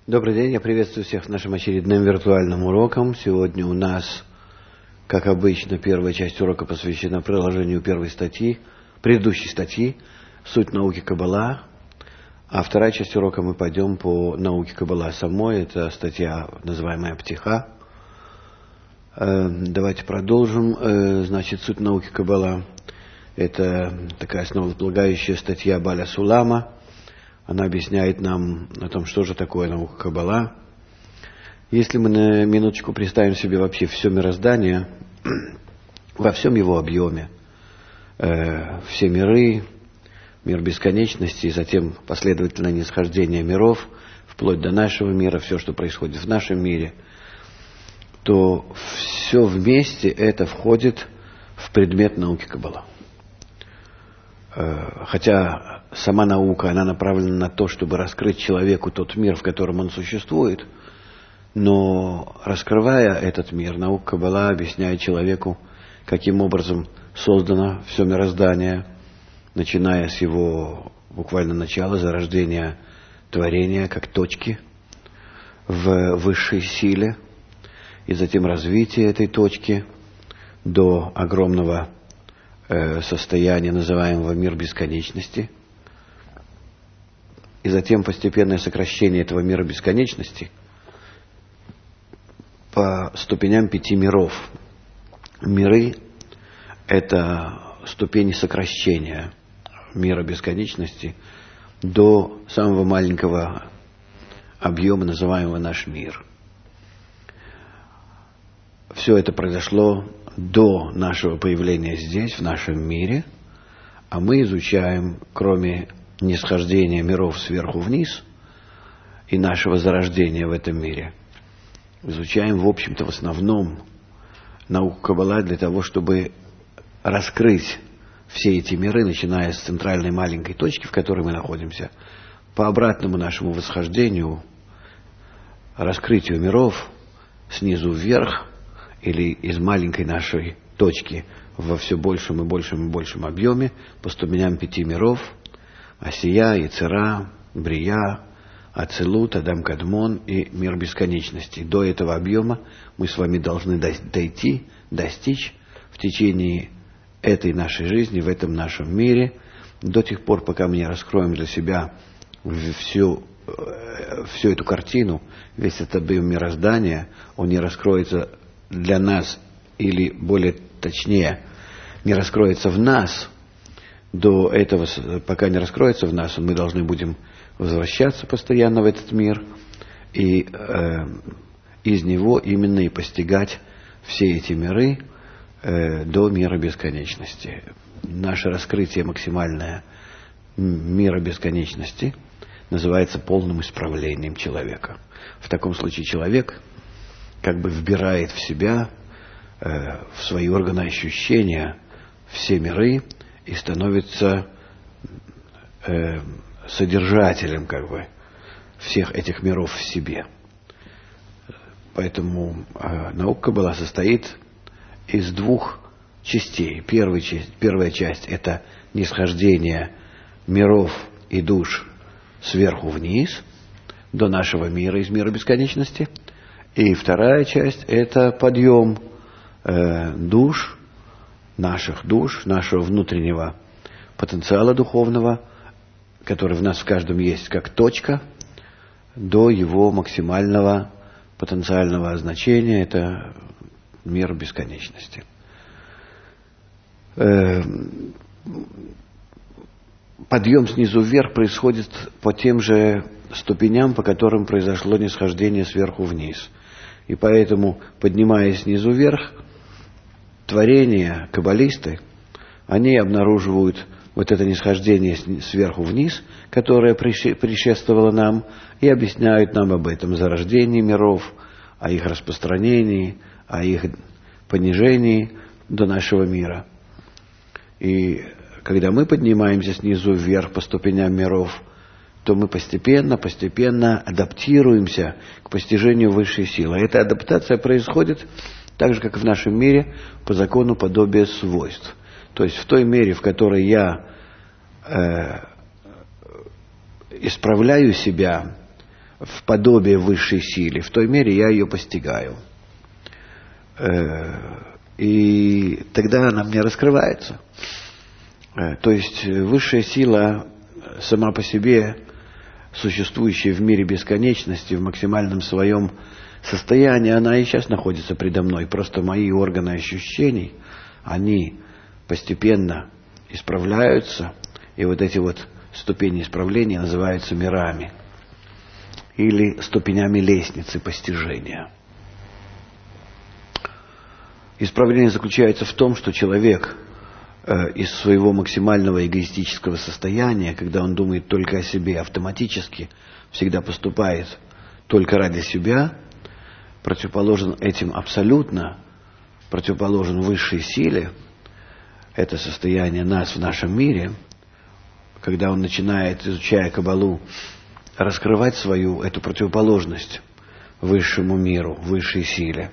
Добрый день, я приветствую всех с нашим очередным виртуальным уроком. Сегодня у нас, как обычно, первая часть урока посвящена приложению предыдущей статьи «Суть науки Каббала», а вторая часть урока мы пойдем по науке Каббала самой, это статья, называемая «Птиха». Давайте продолжим. Значит, суть науки Каббала – это такая основополагающая статья Баля Сулама. Она объясняет нам о том, что же такое наука Каббала. Если мы на минуточку представим себе вообще все мироздание, во всем его объеме, все миры, мир бесконечности, и затем последовательное нисхождение миров, вплоть до нашего мира, все, что происходит в нашем мире, то все вместе это входит в предмет науки Каббала. Хотя сама наука, она направлена на то, чтобы раскрыть человеку тот мир, в котором он существует, но раскрывая этот мир, наука Каббала объясняет человеку, каким образом создано все мироздание, начиная с его буквально начала, зарождения творения, как точки в высшей силе, и затем развитие этой точки до огромного состояния, называемого мир бесконечности, и затем постепенное сокращение этого мира бесконечности по ступеням 5 миров. Миры – это ступени сокращения мира бесконечности до самого маленького объема, называемого наш мир. Все это произошло до нашего появления здесь, в нашем мире, а мы изучаем, кроме нисхождения миров сверху вниз и нашего зарождения в этом мире, изучаем, в общем-то, в основном науку Каббала для того, чтобы раскрыть все эти миры, начиная с центральной маленькой точки, в которой мы находимся, по обратному нашему восхождению, раскрытию миров снизу вверх, или из маленькой нашей точки во все большем и большем и большем объеме по ступеням 5 миров: Асия, Ецера, Брия, Ацилут, Адам Кадмон и мир бесконечности. До этого объема мы с вами должны достичь в течение этой нашей жизни, в этом нашем мире, до тех пор, пока мы не раскроем для себя всю эту картину, весь этот объем мироздания, он не раскроется для нас, или более точнее, не раскроется в нас. До этого, пока не раскроется в нас, мы должны будем возвращаться постоянно в этот мир и из него именно и постигать все эти миры до мира бесконечности. Наше раскрытие максимальное мира бесконечности называется полным исправлением человека. В таком случае человек как бы вбирает в себя, в свои органы ощущения, все миры и становится содержателем как бы всех этих миров в себе. Поэтому наука Каббала состоит из двух частей. Первая часть – это нисхождение миров и душ сверху вниз до нашего мира, из мира бесконечности. И вторая часть – это подъем душ, нашего внутреннего потенциала духовного, который в нас в каждом есть как точка, до его максимального потенциального значения – это мир бесконечности. Подъем снизу вверх происходит по тем же ступеням, по которым произошло нисхождение сверху вниз. И поэтому, поднимаясь снизу вверх, творения, каббалисты, они обнаруживают вот это нисхождение сверху вниз, которое предшествовало нам, и объясняют нам об этом зарождении миров, о их распространении, о их понижении до нашего мира. И когда мы поднимаемся снизу вверх по ступеням миров, то мы постепенно адаптируемся к постижению высшей силы. Эта адаптация происходит так же, как и в нашем мире, по закону подобия свойств. То есть в той мере, в которой я исправляю себя в подобие высшей силе, в той мере я ее постигаю. И тогда она мне раскрывается. То есть высшая сила сама по себе, существующая в мире бесконечности, в максимальном своем состоянии, она и сейчас находится предо мной. Просто мои органы ощущений, они постепенно исправляются, и вот эти вот ступени исправления называются мирами или ступенями лестницы постижения. Исправление заключается в том, что человек из своего максимального эгоистического состояния, когда он думает только о себе, автоматически всегда поступает только ради себя, противоположен этим абсолютно, противоположен высшей силе, это состояние нас в нашем мире, когда он начинает, изучая Каббалу, раскрывать свою эту противоположность высшему миру, высшей силе,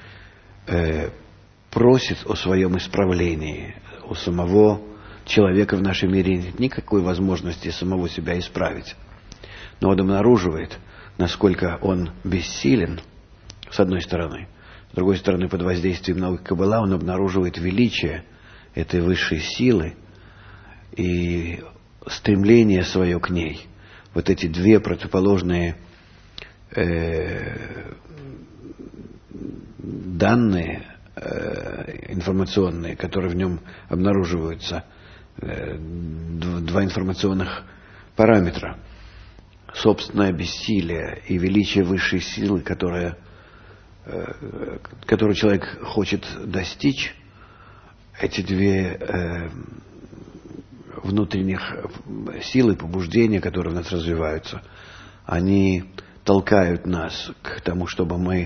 просит о своем исправлении. У самого человека в нашем мире нет никакой возможности самого себя исправить. Но он обнаруживает, насколько он бессилен, с одной стороны. С другой стороны, под воздействием науки Каббала он обнаруживает величие этой высшей силы и стремление свое к ней. Вот эти две противоположные данные информационные, которые в нем обнаруживаются, два информационных параметра. Собственное бессилие и величие высшей силы, которую человек хочет достичь, эти две внутренних силы, побуждения, которые в нас развиваются, они толкают нас к тому, чтобы мы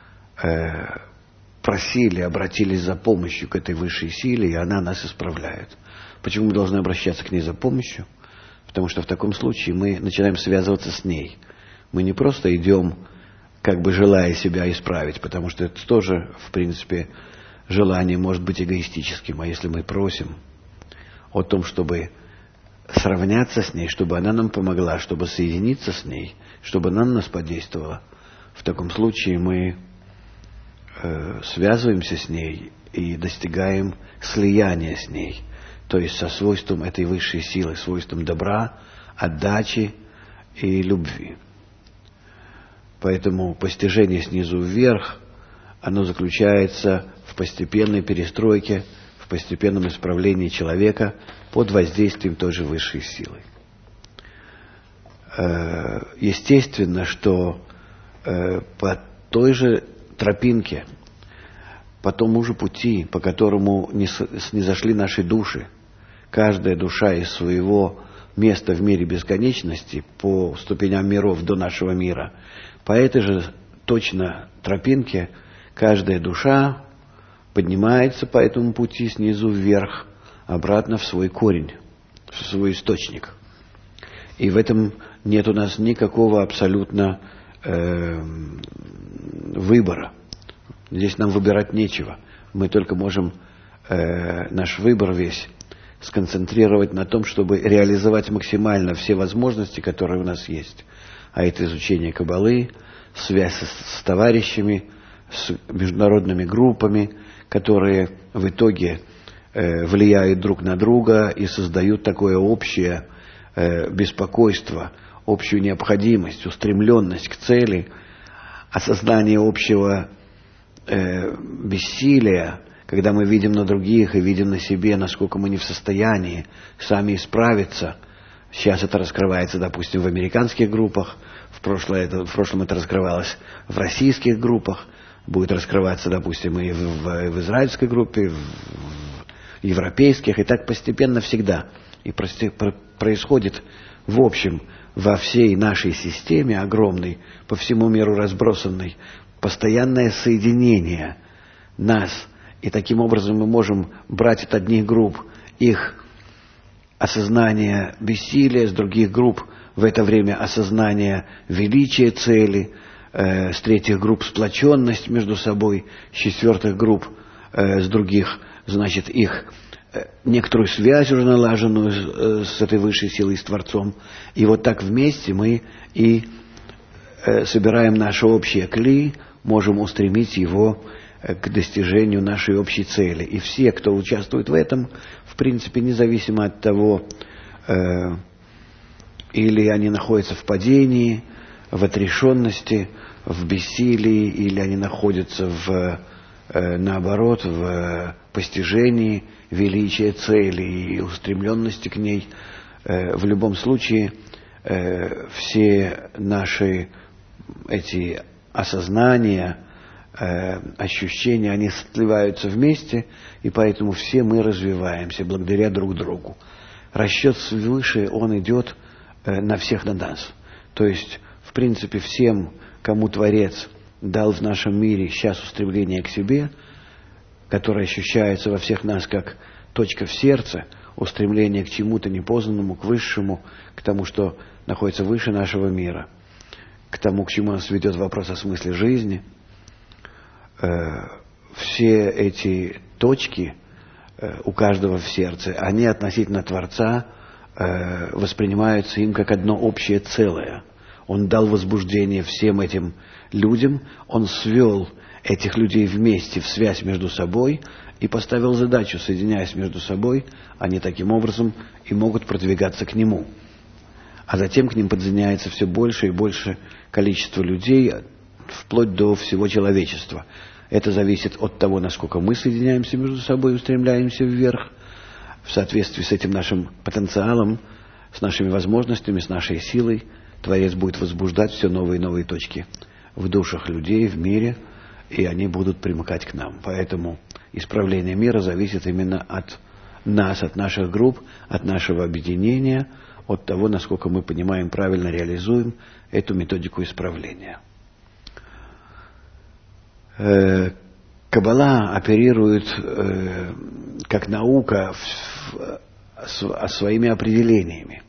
просили, обратились за помощью к этой высшей силе, и она нас исправляет. Почему мы должны обращаться к ней за помощью? Потому что в таком случае мы начинаем связываться с ней. Мы не просто идем, как бы желая себя исправить, потому что это тоже, в принципе, желание может быть эгоистическим. А если мы просим о том, чтобы сравняться с ней, чтобы она нам помогла, чтобы соединиться с ней, чтобы она на нас подействовала, в таком случае мы связываемся с ней и достигаем слияния с ней, то есть со свойством этой высшей силы, свойством добра, отдачи и любви. Поэтому постижение снизу вверх, оно заключается в постепенной перестройке, в постепенном исправлении человека под воздействием той же высшей силы. Естественно, что по той же тропинке, по тому же пути, по которому снизошли наши души, каждая душа из своего места в мире бесконечности, по ступеням миров до нашего мира, по этой же точно тропинке каждая душа поднимается по этому пути снизу вверх, обратно в свой корень, в свой источник. И в этом нет у нас никакого абсолютно выбора. Здесь нам выбирать нечего. Мы только можем наш выбор весь сконцентрировать на том, чтобы реализовать максимально все возможности, которые у нас есть. А это изучение Каббалы, связь с товарищами, с международными группами, которые в итоге влияют друг на друга и создают такое общее беспокойство, общую необходимость, устремленность к цели, осознание общего бессилия, когда мы видим на других и видим на себе, насколько мы не в состоянии сами исправиться. Сейчас это раскрывается, допустим, в американских группах, в прошлом это раскрывалось в российских группах, будет раскрываться, допустим, и в израильской группе, в европейских, и так постепенно всегда. И происходит в общем во всей нашей системе огромной, по всему миру разбросанной, постоянное соединение нас. И таким образом мы можем брать от одних групп их осознание бессилия, с других групп в это время осознание величия цели, с третьих групп сплоченность между собой, с четвертых групп с других, значит, их некоторую связь уже налаженную с этой высшей силой, с Творцом. И вот так вместе мы и собираем наше общее кли, можем устремить его к достижению нашей общей цели. И все, кто участвует в этом, в принципе, независимо от того, или они находятся в падении, в отрешенности, в бессилии, или они находятся наоборот, в постижении величия цели и устремленности к ней. В любом случае, все наши эти осознания, ощущения, они сливаются вместе, и поэтому все мы развиваемся благодаря друг другу. Расчет свыше, он идет на всех на нас. То есть, в принципе, всем, кому Творец дал в нашем мире сейчас устремление к себе, которое ощущается во всех нас как точка в сердце, устремление к чему-то непознанному, к высшему, к тому, что находится выше нашего мира, к тому, к чему нас ведет вопрос о смысле жизни. Все эти точки у каждого в сердце, они относительно Творца воспринимаются им как одно общее целое. Он дал возбуждение всем этим людям, он свел этих людей вместе в связь между собой и поставил задачу, соединяясь между собой, они таким образом и могут продвигаться к Нему. А затем к ним подсоединяется все больше и больше количество людей, вплоть до всего человечества. Это зависит от того, насколько мы соединяемся между собой и устремляемся вверх, в соответствии с этим нашим потенциалом, с нашими возможностями, с нашей силой. Творец будет возбуждать все новые и новые точки в душах людей, в мире, и они будут примыкать к нам. Поэтому исправление мира зависит именно от нас, от наших групп, от нашего объединения, от того, насколько мы понимаем, правильно реализуем эту методику исправления. Каббала оперирует как наука своими определениями.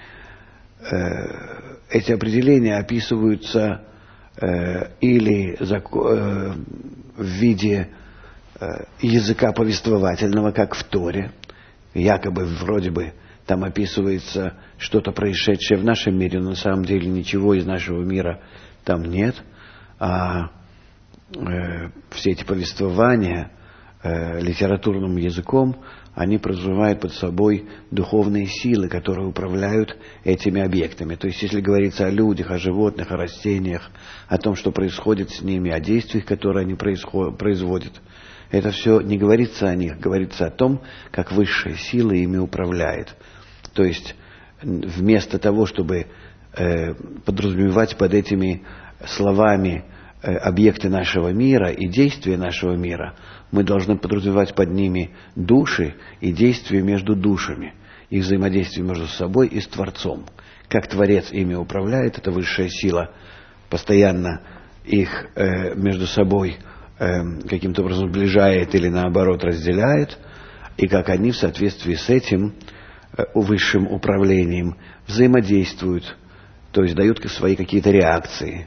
Эти определения описываются или в виде языка повествовательного, как в Торе, якобы вроде бы там описывается что-то происшедшее в нашем мире, но на самом деле ничего из нашего мира там нет, а все эти повествования литературным языком, они подразумевают под собой духовные силы, которые управляют этими объектами. То есть, если говорится о людях, о животных, о растениях, о том, что происходит с ними, о действиях, которые они производят, это все не говорится о них, говорится о том, как высшая сила ими управляет. То есть, вместо того, чтобы подразумевать под этими словами объекты нашего мира и действия нашего мира, мы должны подразумевать под ними души и действия между душами, их взаимодействие между собой и с Творцом. Как Творец ими управляет, эта высшая сила постоянно их между собой каким-то образом сближает или наоборот разделяет, и как они в соответствии с этим высшим управлением взаимодействуют, то есть дают свои какие-то реакции.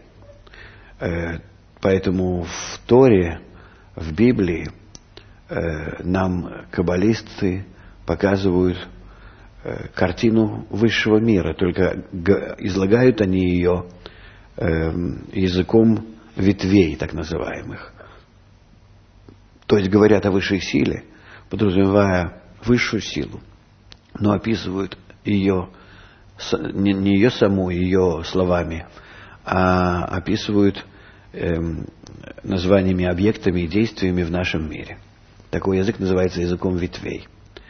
Поэтому в Торе, в Библии нам каббалисты показывают картину высшего мира, только излагают они ее языком ветвей, так называемых. То есть говорят о высшей силе, подразумевая высшую силу, но описывают ее, не ее саму, ее словами, а описывают названиями, объектами и действиями в нашем мире. Такой язык называется языком ветвей.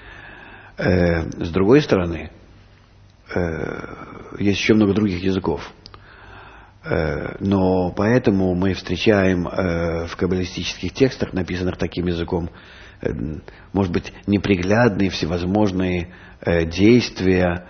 С другой стороны, есть еще много других языков. Но поэтому мы встречаем в каббалистических текстах, написанных таким языком, может быть, неприглядные всевозможные действия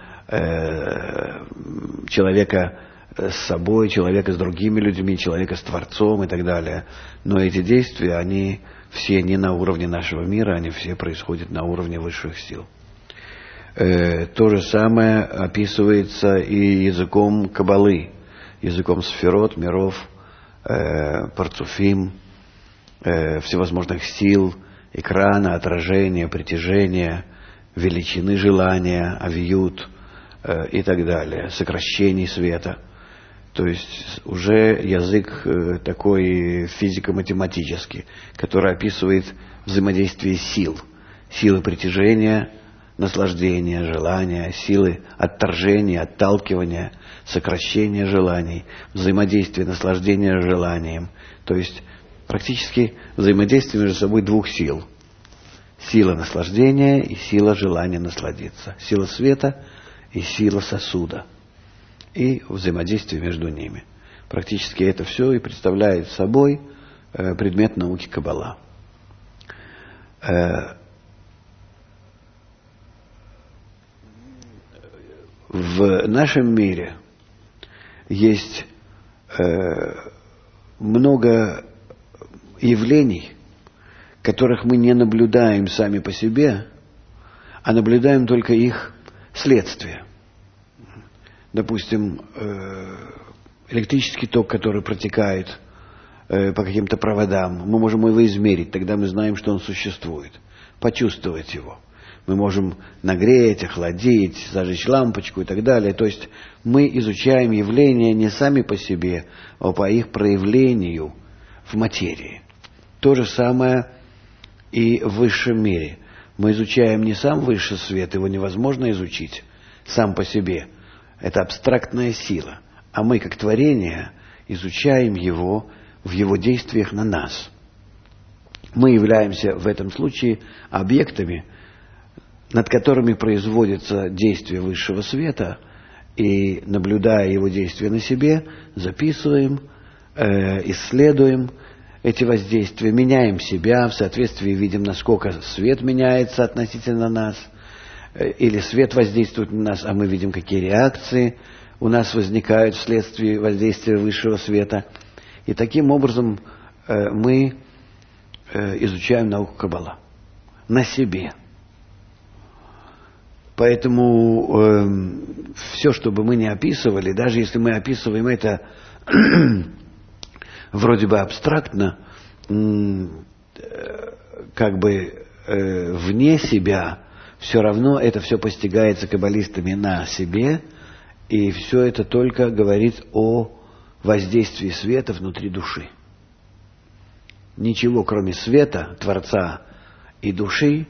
человека с собой, человека с другими людьми, человека с Творцом и так далее. Но эти действия, они все не на уровне нашего мира, они все происходят на уровне высших сил. То же самое описывается и языком Каббалы, языком сферот, миров, парцуфим, всевозможных сил, экрана, отражения, притяжения, величины желания, авиют и так далее, сокращений света. То есть уже язык такой физико-математический, который описывает взаимодействие сил. Силы притяжения, наслаждения, желания, силы отторжения, отталкивания, сокращения желаний, взаимодействие наслаждения с желанием. То есть практически взаимодействие между собой двух сил. Сила наслаждения и сила желания насладиться. Сила света и сила сосуда. И взаимодействие между ними. Практически это все и представляет собой предмет науки Каббала. В нашем мире есть много явлений, которых мы не наблюдаем сами по себе, а наблюдаем только их следствие. Допустим, электрический ток, который протекает по каким-то проводам, мы можем его измерить, тогда мы знаем, что он существует, почувствовать его. Мы можем нагреть, охладить, зажечь лампочку и так далее. То есть мы изучаем явления не сами по себе, а по их проявлению в материи. То же самое и в высшем мире. Мы изучаем не сам высший свет, его невозможно изучить сам по себе. Это абстрактная сила. А мы, как творение, изучаем его в его действиях на нас. Мы являемся в этом случае объектами, над которыми производится действие высшего света, и, наблюдая его действия на себе, записываем, исследуем эти воздействия, меняем себя, в соответствии видим, насколько свет меняется относительно нас, или свет воздействует на нас, а мы видим, какие реакции у нас возникают вследствие воздействия высшего света. И таким образом мы изучаем науку Каббала на себе. Поэтому все, что бы мы ни описывали, даже если мы описываем это вроде бы абстрактно, как бы вне себя, все равно это все постигается каббалистами на себе, и все это только говорит о воздействии света внутри души. Ничего, кроме света, Творца и души,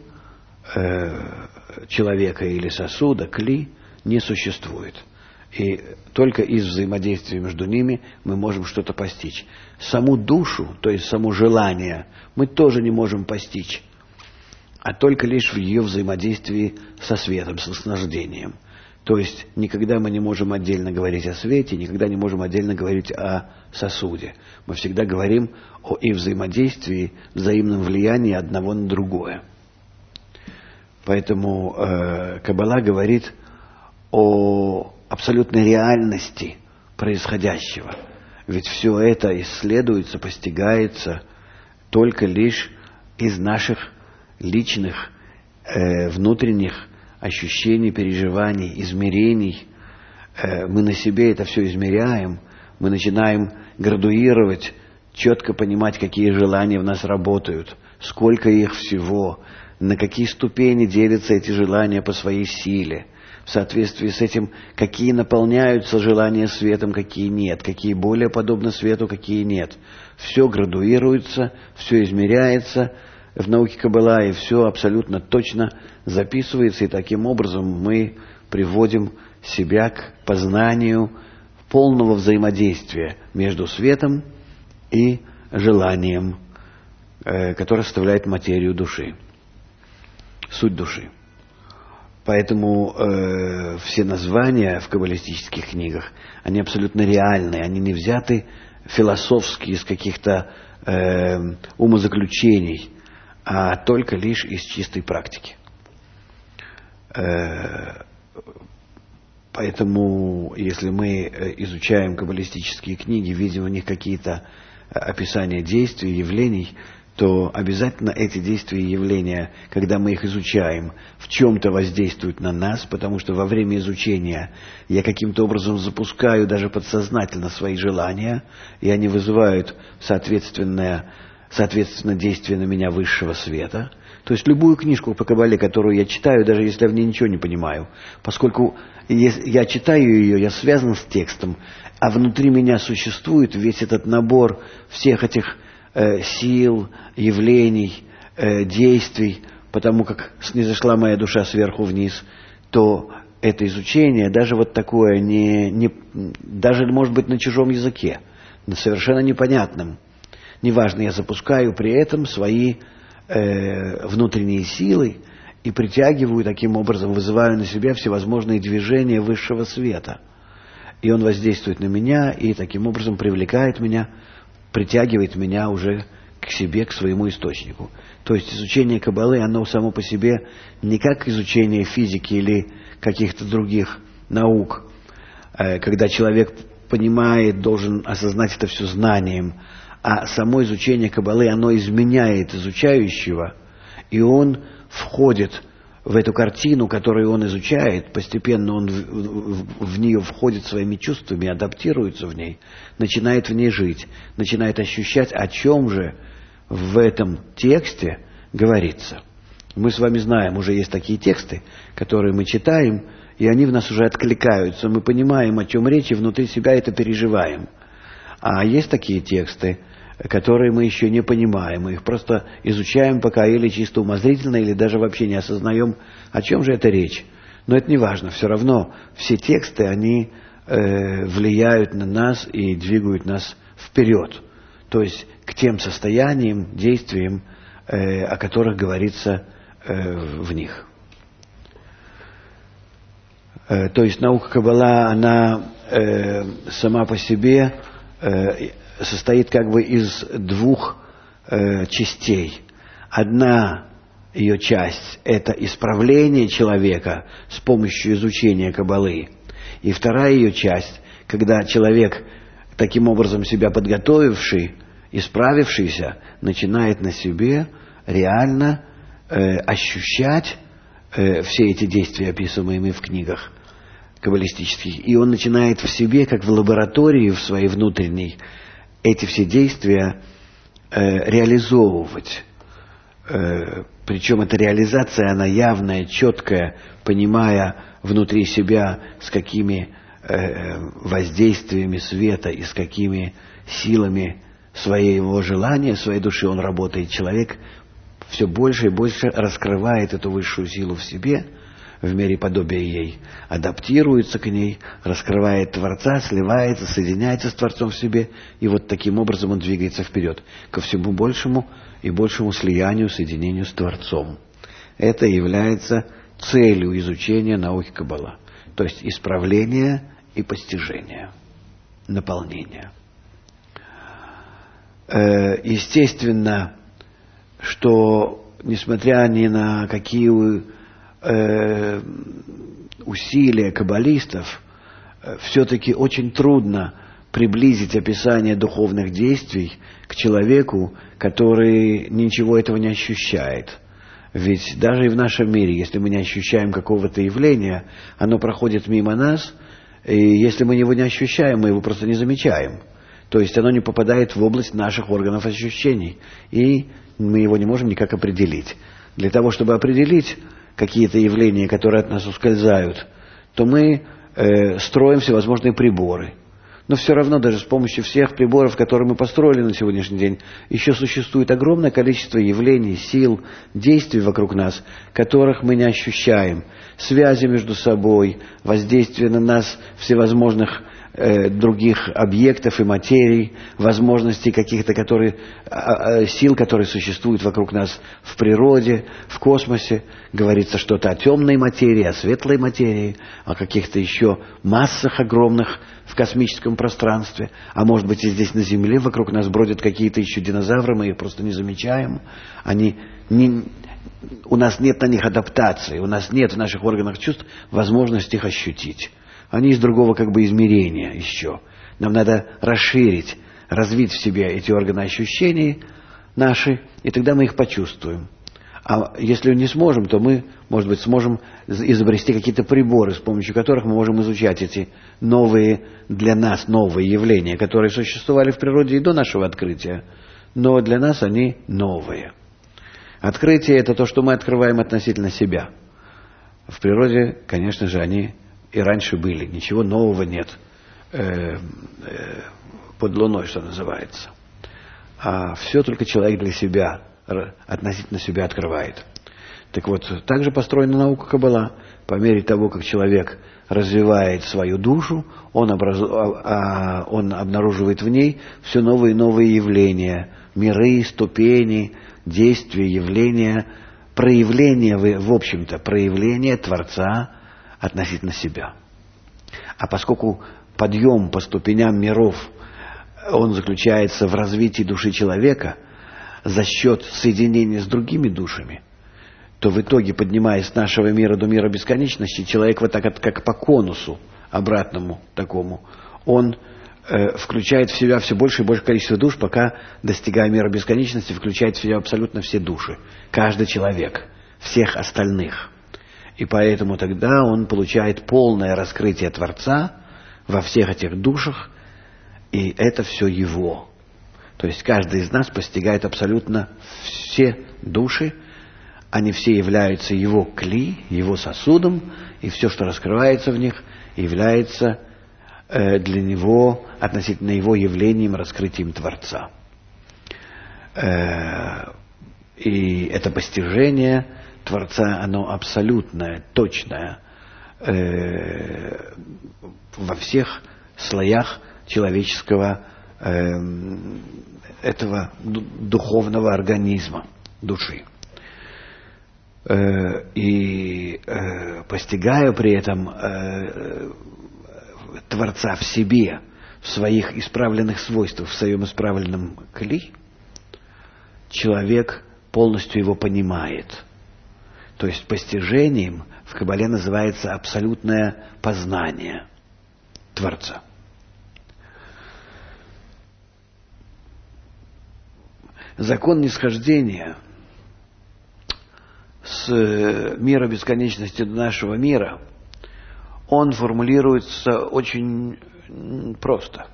человека или сосуда, кли, не существует. И только из взаимодействия между ними мы можем что-то постичь. Саму душу, то есть само желание, мы тоже не можем постичь, а только лишь в ее взаимодействии со светом, с наслаждением. То есть никогда мы не можем отдельно говорить о свете, никогда не можем отдельно говорить о сосуде. Мы всегда говорим о их взаимодействии, взаимном влиянии одного на другое. Поэтому Каббала говорит о абсолютной реальности происходящего. Ведь все это исследуется, постигается только лишь из наших личных, внутренних ощущений, переживаний, измерений. Мы на себе это все измеряем, мы начинаем градуировать, четко понимать, какие желания в нас работают, сколько их всего, на какие ступени делятся эти желания по своей силе, в соответствии с этим, какие наполняются желания светом, какие нет, какие более подобны свету, какие нет. Все градуируется, все измеряется в науке Каббала, и все абсолютно точно записывается, и таким образом мы приводим себя к познанию полного взаимодействия между светом и желанием, которое составляет материю души, суть души. Поэтому все названия в каббалистических книгах, они абсолютно реальные, они не взяты философски из каких-то умозаключений, а только лишь из чистой практики. Поэтому, если мы изучаем каббалистические книги, видим в них какие-то описания действий, явлений, то обязательно эти действия и явления, когда мы их изучаем, в чем-то воздействуют на нас, потому что во время изучения я каким-то образом запускаю даже подсознательно свои желания, и они вызывают соответственно действие на меня высшего света. То есть любую книжку по Кабале, которую я читаю, даже если я в ней ничего не понимаю, поскольку я читаю ее, я связан с текстом, а внутри меня существует весь этот набор всех этих сил, явлений, действий, потому как снизошла моя душа сверху вниз, то это изучение, даже вот такое, даже, может быть, на чужом языке, совершенно непонятным. Неважно, я запускаю при этом свои внутренние силы и притягиваю таким образом, вызываю на себя всевозможные движения высшего света. И он воздействует на меня и таким образом привлекает меня, притягивает меня уже к себе, к своему источнику. То есть изучение Каббалы, оно само по себе не как изучение физики или каких-то других наук, когда человек понимает, должен осознать это все знанием, а само изучение Каббалы, оно изменяет изучающего, и он входит в эту картину, которую он изучает, постепенно он в нее входит своими чувствами, адаптируется в ней, начинает в ней жить, начинает ощущать, о чем же в этом тексте говорится. Мы с вами знаем, уже есть такие тексты, которые мы читаем, и они в нас уже откликаются, мы понимаем, о чем речь, и внутри себя это переживаем. А есть такие тексты, которые мы еще не понимаем, мы их просто изучаем пока или чисто умозрительно, или даже вообще не осознаем, о чем же это речь. Но это не важно, все равно все тексты, они влияют на нас и двигают нас вперед, то есть к тем состояниям, действиям, о которых говорится в них. То есть наука Каббала, она сама по себе состоит как бы из двух частей. Одна ее часть – это исправление человека с помощью изучения Каббалы. И вторая ее часть, когда человек, таким образом себя подготовивший, исправившийся, начинает на себе реально ощущать все эти действия, описываемые в книгах каббалистических. И он начинает в себе, как в лаборатории, в своей внутренней, эти все действия реализовывать. Причем эта реализация, она явная, четкая, понимая внутри себя, с какими воздействиями света и с какими силами своего желания, своей души он работает. Человек все больше и больше раскрывает эту высшую силу в себе, в мере подобия ей, адаптируется к ней, раскрывает Творца, сливается, соединяется с Творцом в себе, и вот таким образом он двигается вперед, ко всему большему и большему слиянию, соединению с Творцом. Это является целью изучения науки Каббала, то есть исправление и постижение, наполнение. Естественно, что несмотря ни на какие усилия каббалистов, все-таки очень трудно приблизить описание духовных действий к человеку, который ничего этого не ощущает. Ведь даже и в нашем мире, если мы не ощущаем какого-то явления, оно проходит мимо нас, и если мы его не ощущаем, мы его просто не замечаем. То есть оно не попадает в область наших органов ощущений, и мы его не можем никак определить. Для того, чтобы определить какие-то явления, которые от нас ускользают, то мы строим всевозможные приборы. Но все равно даже с помощью всех приборов, которые мы построили на сегодняшний день, еще существует огромное количество явлений, сил, действий вокруг нас, которых мы не ощущаем. Связи между собой, воздействие на нас всевозможных других объектов и материй, возможностей каких-то сил, которые существуют вокруг нас в природе, в космосе. Говорится что-то о темной материи, о светлой материи, о каких-то еще массах огромных в космическом пространстве. А может быть и здесь на Земле вокруг нас бродят какие-то еще динозавры, мы их просто не замечаем. У нас нет на них адаптации, у нас нет в наших органах чувств возможности их ощутить. Они из другого как бы измерения еще. Нам надо расширить, развить в себе эти органы ощущений наши, и тогда мы их почувствуем. А если не сможем, то мы, может быть, сможем изобрести какие-то приборы, с помощью которых мы можем изучать эти новые, для нас новые явления, которые существовали в природе и до нашего открытия, но для нас они новые. Открытие – это то, что мы открываем относительно себя. В природе, конечно же, они и раньше были. Ничего нового нет под луной, что называется. А все только человек для себя, относительно себя открывает. Так вот, так же построена наука Каббала. По мере того, как человек развивает свою душу, он обнаруживает в ней все новые и новые явления, миры, ступени, действия, явления, проявления, в общем-то, проявления Творца относительно себя. А поскольку подъем по ступеням миров, он заключается в развитии души человека за счет соединения с другими душами, то в итоге, поднимаясь с нашего мира до мира бесконечности, человек вот так, как по конусу обратному такому, он включает в себя все больше и больше количество душ, пока, достигая мира бесконечности, включает в себя абсолютно все души. Каждый человек, всех остальных. И поэтому тогда он получает полное раскрытие Творца во всех этих душах, и это все его. То есть каждый из нас постигает абсолютно все души, они все являются его кли, его сосудом, и все, что раскрывается в них, является для него, относительно его явлением, раскрытием Творца. И это постижение Творца, оно абсолютное, точное во всех слоях человеческого этого духовного организма, души. И постигая при этом Творца в себе, в своих исправленных свойствах, в своем исправленном кли, человек полностью его понимает. То есть постижением в Каббале называется абсолютное познание Творца. Закон нисхождения с мира бесконечности до нашего мира, он формулируется очень просто.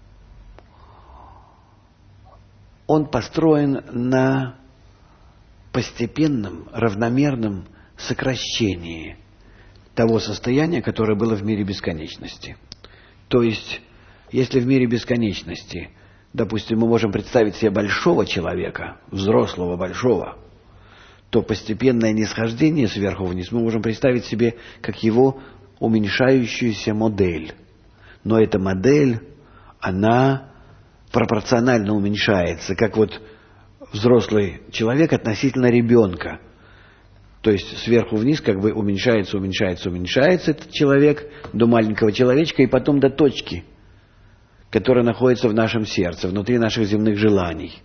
Он построен на постепенном, равномерном сокращении того состояния, которое было в мире бесконечности. То есть, если в мире бесконечности, допустим, мы можем представить себе большого человека, взрослого большого, то постепенное нисхождение сверху вниз мы можем представить себе как его уменьшающуюся модель. Но эта модель, она пропорционально уменьшается, как вот взрослый человек относительно ребенка. То есть сверху вниз как бы уменьшается этот человек до маленького человечка и потом до точки, которая находится в нашем сердце, внутри наших земных желаний.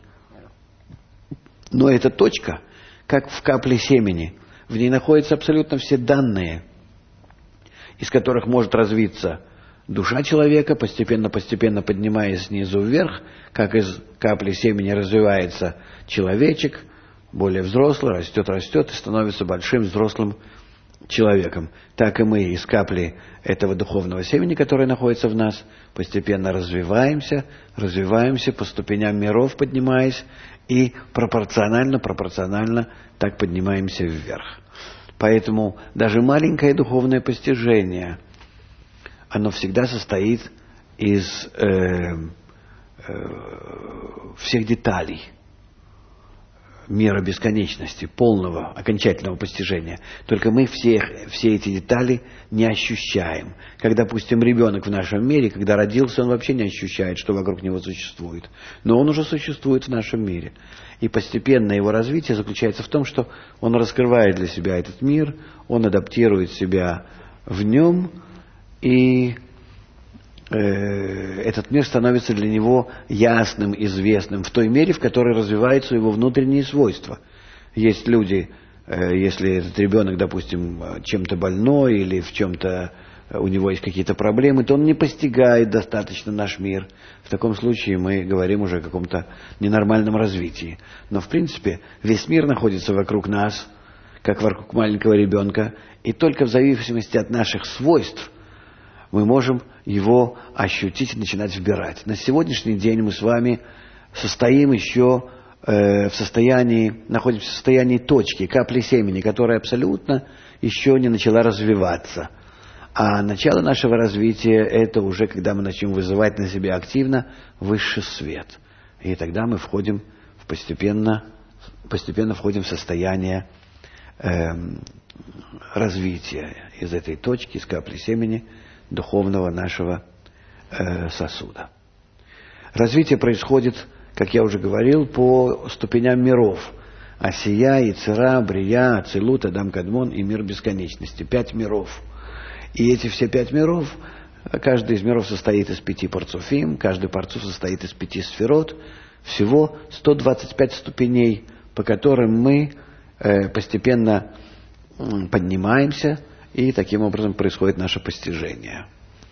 Но эта точка, как в капле семени, в ней находятся абсолютно все данные, из которых может развиться душа человека, постепенно поднимаясь снизу вверх, как из капли семени развивается человечек, более взрослый, растет и становится большим взрослым человеком. Так и мы из капли этого духовного семени, которое находится в нас, постепенно развиваемся по ступеням миров, поднимаясь, и пропорционально так поднимаемся вверх. Поэтому даже маленькое духовное постижение, оно всегда состоит из всех деталей мира бесконечности, полного, окончательного постижения. Только мы все эти детали не ощущаем. Как, допустим, ребенок в нашем мире, когда родился, он вообще не ощущает, что вокруг него существует. Но он уже существует в нашем мире. И постепенное его развитие заключается в том, что он раскрывает для себя этот мир, он адаптирует себя в нем, и этот мир становится для него ясным, известным в той мере, в которой развиваются его внутренние свойства. Есть люди, если этот ребенок, допустим, чем-то больной или в чем-то у него есть какие-то проблемы, то он не постигает достаточно наш мир. В таком случае мы говорим уже о каком-то ненормальном развитии. Но в принципе весь мир находится вокруг нас, как вокруг маленького ребенка, и только в зависимости от наших свойств мы можем его ощутить и начинать вбирать. На сегодняшний день мы с вами состоим еще находимся в состоянии точки, капли семени, которая абсолютно еще не начала развиваться. А начало нашего развития — это уже когда мы начнем вызывать на себя активно высший свет. И тогда мы постепенно входим в состояние развития из этой точки, из капли семени духовного нашего сосуда. Развитие происходит, как я уже говорил, по ступеням миров. Асия, Ицера, Брия, Ацилут, Адам Кадмон и мир бесконечности. 5 миров. И эти все 5 миров, каждый из миров состоит из 5 парцуфим, каждый парцуф состоит из 5 сферот. Всего 125 ступеней, по которым мы постепенно поднимаемся, и таким образом происходит наше постижение.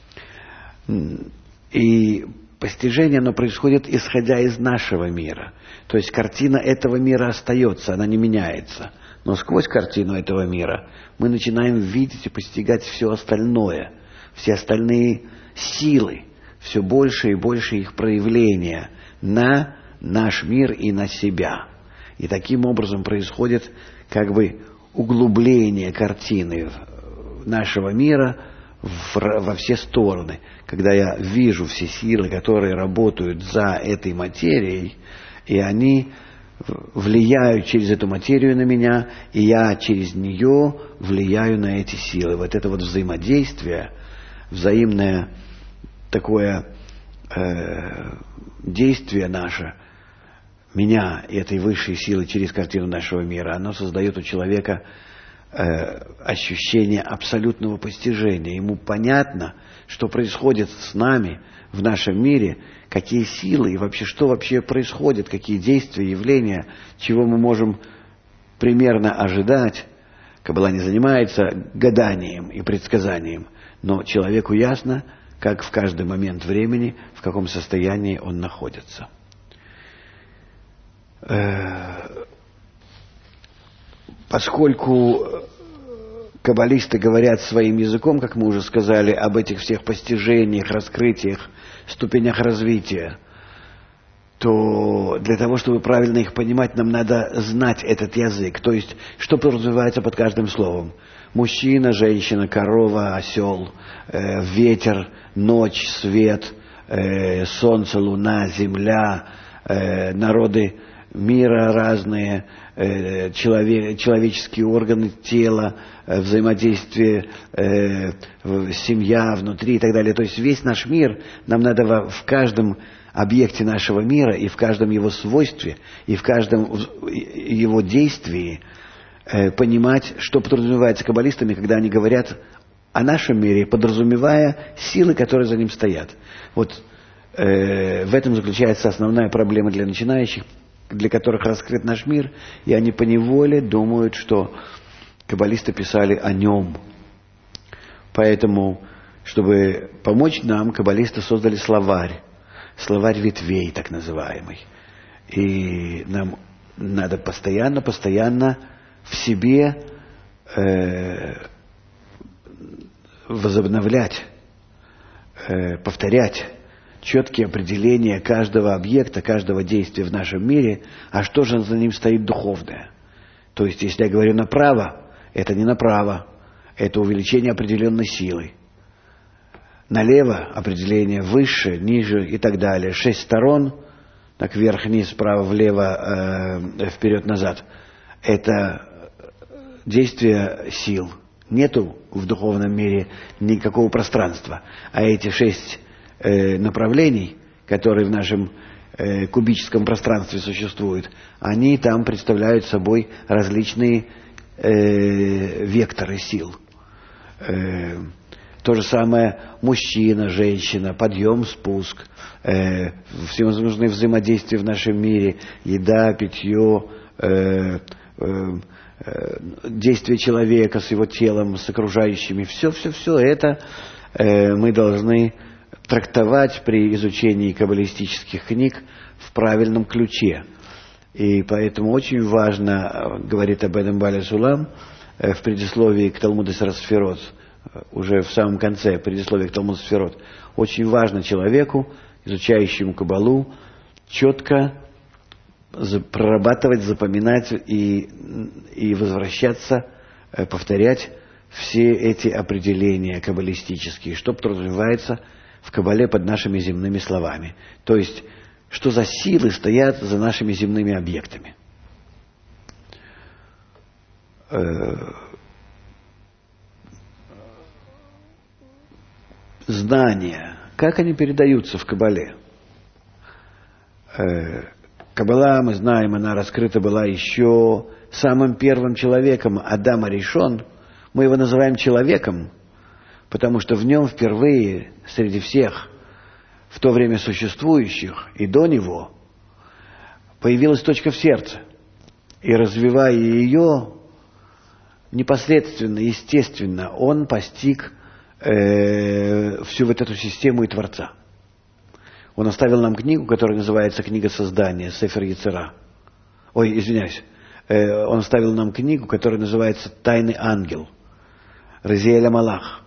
И постижение, оно происходит исходя из нашего мира. То есть картина этого мира остается, она не меняется. Но сквозь картину этого мира мы начинаем видеть и постигать все остальное, все остальные силы, все больше и больше их проявления на наш мир и на себя. И таким образом происходит как бы углубление картины нашего мира во все стороны. Когда я вижу все силы, которые работают за этой материей, и они влияют через эту материю на меня, и я через нее влияю на эти силы. Вот это вот взаимодействие, взаимное такое действие наше, меня и этой высшей силы через картину нашего мира, оно создает у человека ощущение абсолютного постижения. Ему понятно, что происходит с нами в нашем мире, какие силы и вообще, что вообще происходит, какие действия, явления, чего мы можем примерно ожидать. Каббала не занимается гаданием и предсказанием, но человеку ясно, как в каждый момент времени, в каком состоянии он находится. Поскольку каббалисты говорят своим языком, как мы уже сказали, об этих всех постижениях, раскрытиях, ступенях развития, то для того, чтобы правильно их понимать, нам надо знать этот язык. То есть, что подразумевается под каждым словом. Мужчина, женщина, корова, осел, ветер, ночь, свет, солнце, луна, земля, народы мира разные, человеческие органы тела, взаимодействие, семья внутри и так далее. То есть весь наш мир, нам надо в каждом объекте нашего мира и в каждом его свойстве, и в каждом его действии понимать, что подразумевается каббалистами, когда они говорят о нашем мире, подразумевая силы, которые за ним стоят. Вот в этом заключается основная проблема для начинающих, для которых раскрыт наш мир, и они поневоле думают, что каббалисты писали о нем. Поэтому, чтобы помочь нам, каббалисты создали словарь ветвей, так называемый. И нам надо постоянно в себе возобновлять, повторять четкие определения каждого объекта, каждого действия в нашем мире, а что же за ним стоит духовное. То есть, если я говорю направо, это не направо, это увеличение определенной силы. Налево определение выше, ниже и так далее. 6 сторон, так вверх, вниз, вправо, влево, вперед, назад. Это действие сил. Нету в духовном мире никакого пространства. А эти 6 направлений, которые в нашем кубическом пространстве существуют, они там представляют собой различные векторы сил. То же самое мужчина, женщина, подъем, спуск, всевозможные взаимодействия в нашем мире, еда, питье, действие человека с его телом, с окружающими. Все это мы должны трактовать при изучении каббалистических книг в правильном ключе. И поэтому очень важно, говорит об этом Бааля Сулам в предисловии к Талмуд Эсер Сферот, уже в самом конце предисловия к Талмуд Сферот, очень важно человеку, изучающему каббалу, четко прорабатывать, запоминать и возвращаться, повторять все эти определения каббалистические, что подразумевается в Каббале под нашими земными словами. То есть, что за силы стоят за нашими земными объектами. Знания, как они передаются в Каббале? Каббала, мы знаем, она раскрыта была еще самым первым человеком, Адам Аришон. Мы его называем человеком, потому что в нем впервые среди всех в то время существующих и до него появилась точка в сердце. И развивая ее непосредственно, естественно, он постиг всю вот эту систему и Творца. Он оставил нам книгу, которая называется «Книга создания», Сефер Йецера. Ой, извиняюсь. Он оставил нам книгу, которая называется «Тайный ангел», Разиэль Малах.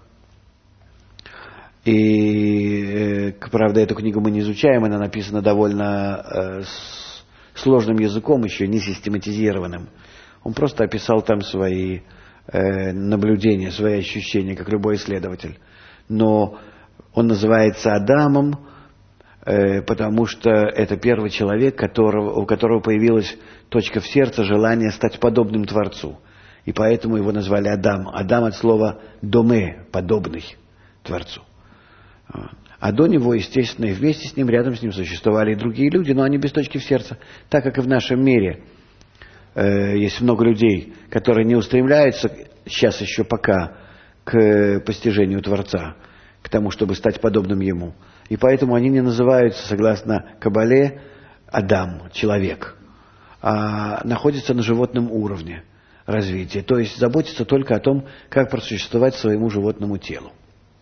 И, правда, эту книгу мы не изучаем, она написана довольно сложным языком, еще не систематизированным. Он просто описал там свои наблюдения, свои ощущения, как любой исследователь. Но он называется Адамом, потому что это первый человек, у которого появилась точка в сердце, желание стать подобным Творцу. И поэтому его назвали Адам. Адам от слова «доме», подобный Творцу. А до него, естественно, и вместе с ним, рядом с ним существовали и другие люди, но они без точки в сердце. Так как и в нашем мире есть много людей, которые не устремляются сейчас еще пока к постижению Творца, к тому, чтобы стать подобным Ему. И поэтому они не называются, согласно Каббале, Адам, человек, а находятся на животном уровне развития. То есть заботятся только о том, как просуществовать своему животному телу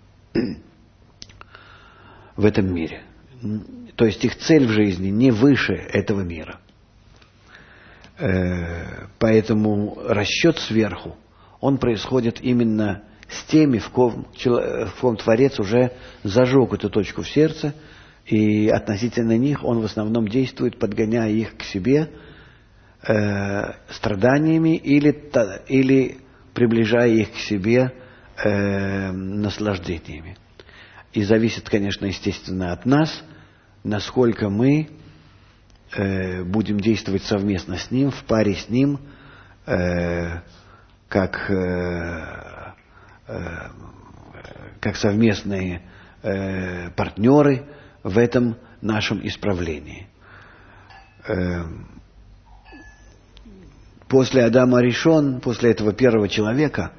в этом мире. То есть их цель в жизни не выше этого мира. Поэтому расчет сверху, он происходит именно с теми, в ком Творец уже зажег эту точку в сердце, и относительно них он в основном действует, подгоняя их к себе страданиями или приближая их к себе наслаждениями. И зависит, конечно, естественно, от нас, насколько мы будем действовать совместно с Ним, в паре с Ним, как совместные партнеры в этом нашем исправлении. После Адама Аришон, после этого первого человека,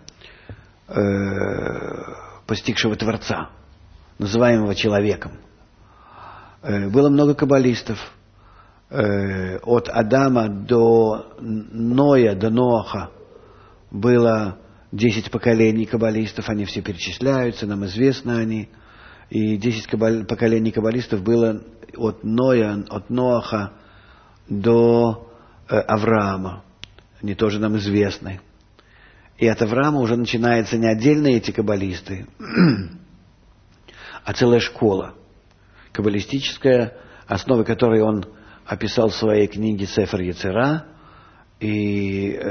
постигшего Творца, называемого человеком, было много каббалистов. От Адама до Ноя, до Ноаха было 10 поколений каббалистов, они все перечисляются, нам известны они. И 10 поколений каббалистов было от Ноя, от Ноаха до Авраама. Они тоже нам известны. И от Авраама уже начинаются не отдельные эти каббалисты, а целая школа каббалистическая, основы которой он описал в своей книге «Сефер Йецера», и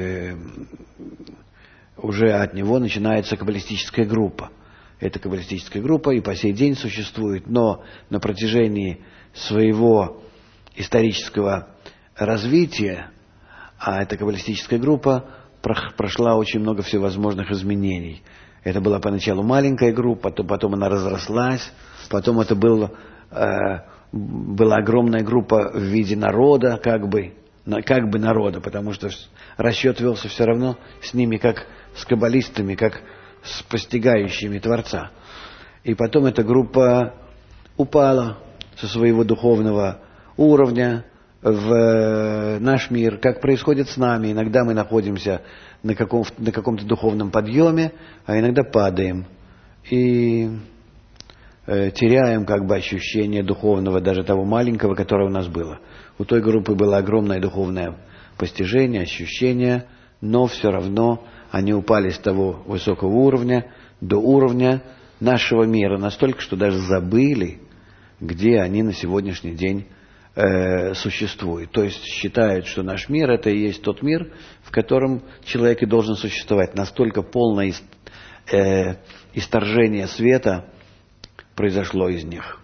уже от него начинается каббалистическая группа. Эта каббалистическая группа и по сей день существует, но на протяжении своего исторического развития, а эта каббалистическая группа прошла очень много всевозможных изменений. Это была поначалу маленькая группа, потом она разрослась, потом это была огромная группа в виде народа, как бы народа, потому что расчет велся все равно с ними, как с каббалистами, как с постигающими Творца. И потом эта группа упала со своего духовного уровня в наш мир, как происходит с нами. Иногда мы находимся на каком-то духовном подъеме, а иногда падаем. И теряем как бы ощущение духовного, даже того маленького, которое у нас было. У той группы было огромное духовное постижение, ощущение, но все равно они упали с того высокого уровня до уровня нашего мира, настолько, что даже забыли, где они на сегодняшний день существует. То есть считают, что наш мир — это и есть тот мир, в котором человек и должен существовать. Настолько полное исторжение света произошло из них.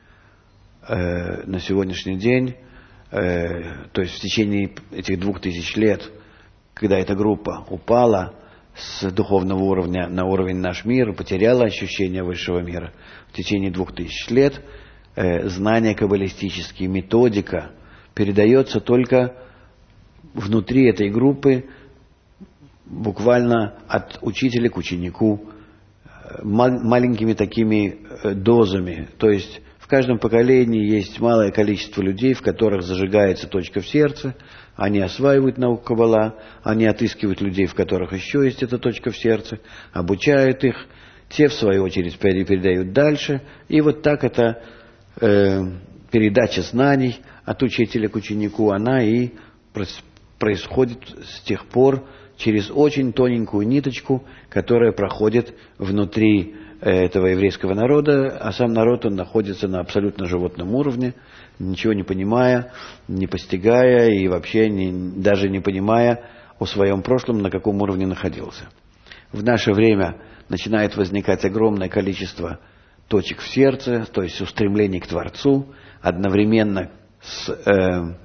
На сегодняшний день, то есть в течение этих 2000 лет, когда эта группа упала с духовного уровня на уровень наш мир, потеряла ощущение высшего мира, в течение 2000 лет знания каббалистические, методика передается только внутри этой группы, буквально от учителя к ученику, маленькими такими дозами. То есть в каждом поколении есть малое количество людей, в которых зажигается точка в сердце, они осваивают науку Каббала, они отыскивают людей, в которых еще есть эта точка в сердце, обучают их, те, в свою очередь, передают дальше. И вот так эта передача знаний от учителя к ученику, она и происходит с тех пор через очень тоненькую ниточку, которая проходит внутри этого еврейского народа, а сам народ, он находится на абсолютно животном уровне, ничего не понимая, не постигая и вообще даже не понимая о своем прошлом, на каком уровне находился. В наше время начинает возникать огромное количество точек в сердце, то есть устремлений к Творцу, одновременно с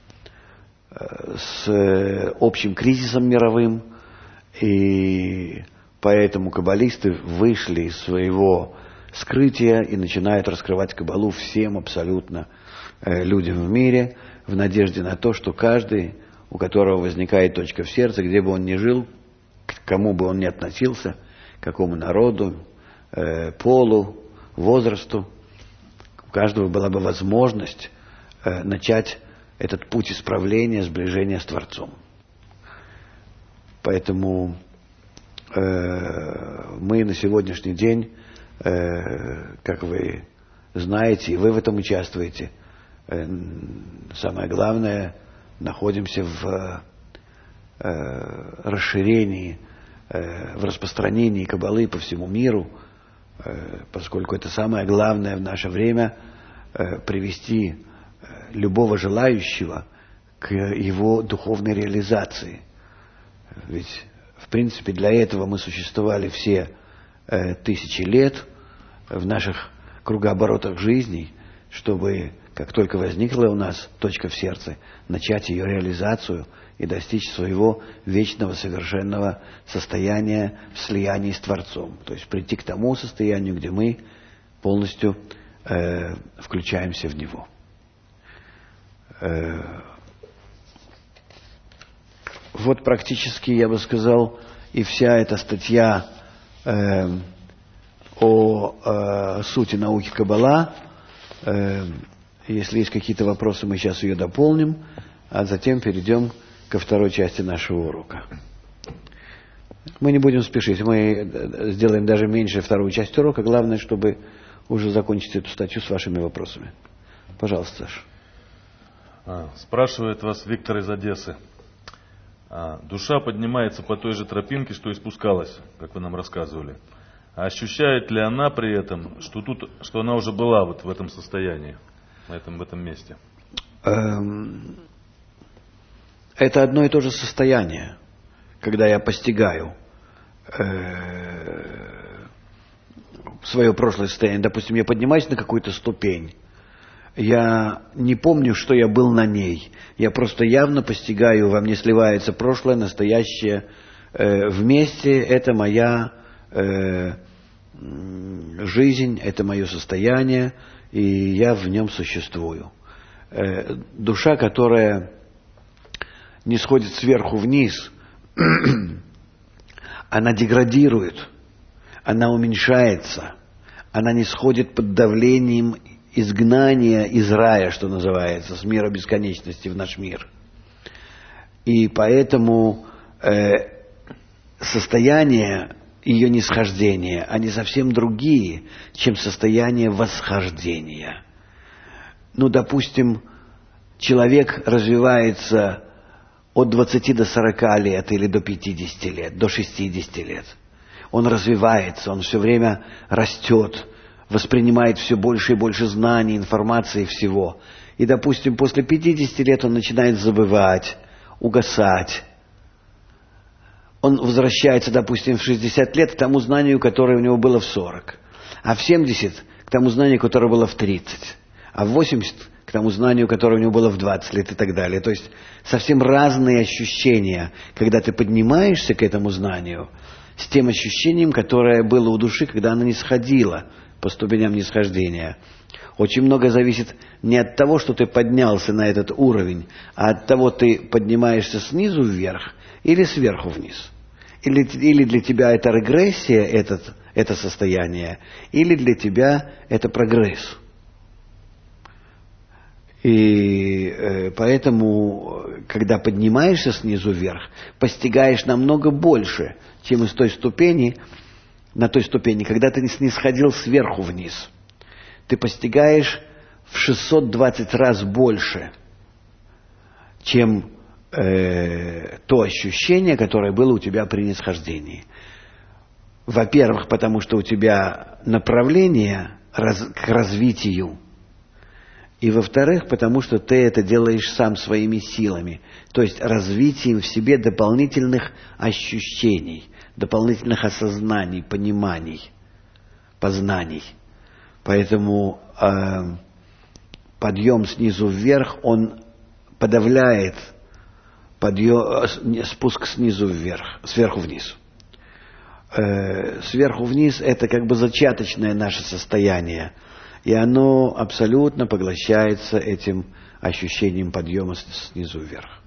общим кризисом мировым, и поэтому каббалисты вышли из своего скрытия и начинают раскрывать Каббалу всем абсолютно людям в мире, в надежде на то, что каждый, у которого возникает точка в сердце, где бы он ни жил, к кому бы он ни относился, к какому народу, полу, возрасту, у каждого была бы возможность начать этот путь исправления, сближения с Творцом. Поэтому мы на сегодняшний день, как вы знаете, и вы в этом участвуете, самое главное, находимся в расширении, в распространении Каббалы по всему миру, поскольку это самое главное в наше время привести любого желающего к его духовной реализации. Ведь, в принципе, для этого мы существовали все тысячи лет в наших кругооборотах жизней, чтобы, как только возникла у нас точка в сердце, начать ее реализацию и достичь своего вечного совершенного состояния в слиянии с Творцом. То есть прийти к тому состоянию, где мы полностью включаемся в него. Вот практически, я бы сказал, и вся эта статья о сути науки Каббала. Если есть какие-то вопросы, мы сейчас ее дополним, а затем перейдем ко второй части нашего урока. Мы не будем спешить, мы сделаем даже меньше вторую часть урока. Главное, чтобы уже закончить эту статью с вашими вопросами. Пожалуйста, Саша. Спрашивает вас Виктор из Одессы. Душа поднимается по той же тропинке, что и спускалась, как вы нам рассказывали. А ощущает ли она при этом, что она уже была вот в этом состоянии, в этом месте? Это одно и то же состояние, когда я постигаю свое прошлое состояние. Допустим, я поднимаюсь на какую-то ступень, я не помню, что я был на ней. Я просто явно постигаю, во мне сливается прошлое, настоящее вместе. Это моя жизнь, это мое состояние, и я в нем существую. Душа, которая не сходит сверху вниз, она деградирует, она уменьшается, она не сходит под давлением изгнания из рая, что называется, с мира бесконечности в наш мир. И поэтому состояние ее нисхождения, они совсем другие, чем состояние восхождения. Ну, допустим, человек развивается от 20 до 40 лет или до 50 лет, до 60 лет. Он развивается, он все время растет, воспринимает все больше и больше знаний, информации, всего. И, допустим, после 50 лет он начинает забывать, угасать. Он возвращается, допустим, в 60 лет к тому знанию, которое у него было в 40. А в 70 к тому знанию, которое было в 30. А в 80 к тому знанию, которое у него было в 20 лет и так далее. То есть совсем разные ощущения, когда ты поднимаешься к этому знанию, с тем ощущением, которое было у души, когда она не сходила по ступеням нисхождения. Очень много зависит не от того, что ты поднялся на этот уровень, а от того, ты поднимаешься снизу вверх или сверху вниз. Или для тебя это регрессия, это состояние, или для тебя это прогресс. И поэтому, когда поднимаешься снизу вверх, постигаешь намного больше, чем из той ступени, на той ступени, когда ты не сходил сверху вниз. Ты постигаешь в 620 раз больше, чем то ощущение, которое было у тебя при нисхождении. Во-первых, потому что у тебя направление к развитию. И во-вторых, потому что ты это делаешь сам своими силами. То есть развитием в себе дополнительных ощущений, дополнительных осознаний, пониманий, познаний. Поэтому подъем снизу вверх, он подавляет спуск снизу вверх, сверху вниз. Сверху вниз это как бы зачаточное наше состояние. И оно абсолютно поглощается этим ощущением подъема снизу вверх.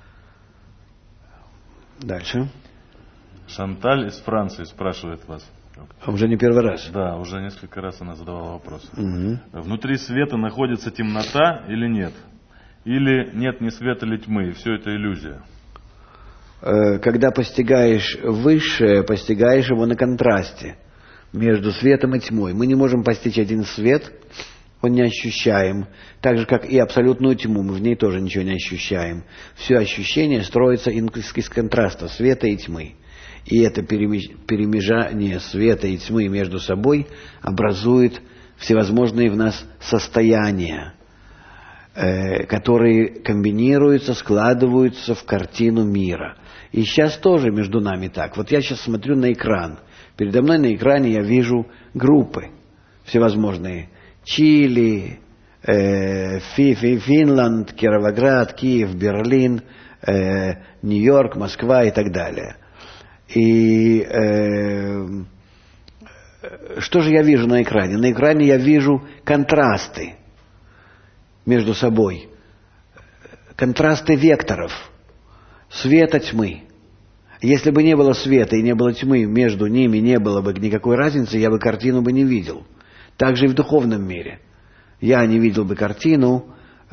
Дальше. Шанталь из Франции спрашивает вас. Уже не первый раз. Да, уже несколько раз она задавала вопрос. Угу. Внутри света находится темнота или нет? Или нет ни света, ни тьмы, и все это иллюзия? Когда постигаешь высшее, постигаешь его на контрасте между светом и тьмой. Мы не можем постичь один свет, он не ощущаем. Так же, как и абсолютную тьму, мы в ней тоже ничего не ощущаем. Все ощущение строится из контраста света и тьмы. И это перемежание света и тьмы между собой образует всевозможные в нас состояния, которые комбинируются, складываются в картину мира. И сейчас тоже между нами так. Вот я сейчас смотрю на экран. Передо мной на экране я вижу группы всевозможные. Чили, Финлянд, Кировоград, Киев, Берлин, Нью-Йорк, Москва и так далее. И что же я вижу на экране? На экране я вижу контрасты между собой. Контрасты векторов. Света, тьмы. Если бы не было света и не было тьмы, между ними не было бы никакой разницы, я бы картину бы не видел. Так же и в духовном мире. Я не видел бы картину,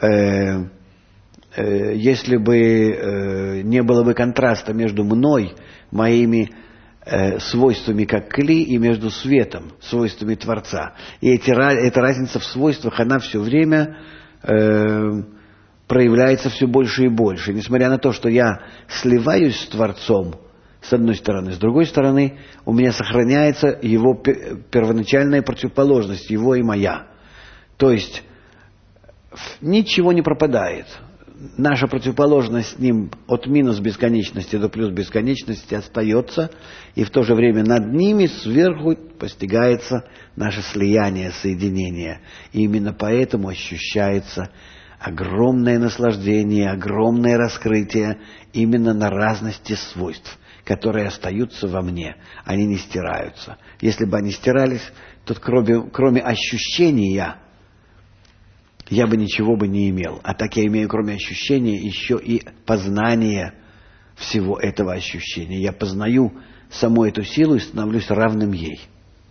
если бы не было бы контраста между мной, моими свойствами как кли, и между светом, свойствами Творца. И эта разница в свойствах, она все время проявляется все больше и больше. Несмотря на то, что я сливаюсь с Творцом, с одной стороны, с другой стороны, у меня сохраняется его первоначальная противоположность, его и моя. То есть ничего не пропадает. Наша противоположность с ним от минус бесконечности до плюс бесконечности остается, и в то же время над ними сверху постигается наше слияние, соединение. И именно поэтому ощущается огромное наслаждение, огромное раскрытие именно на разности свойств, которые остаются во мне. Они не стираются. Если бы они стирались, то кроме ощущения я бы ничего бы не имел. А так я имею, кроме ощущения, еще и познание всего этого ощущения. Я познаю саму эту силу и становлюсь равным ей.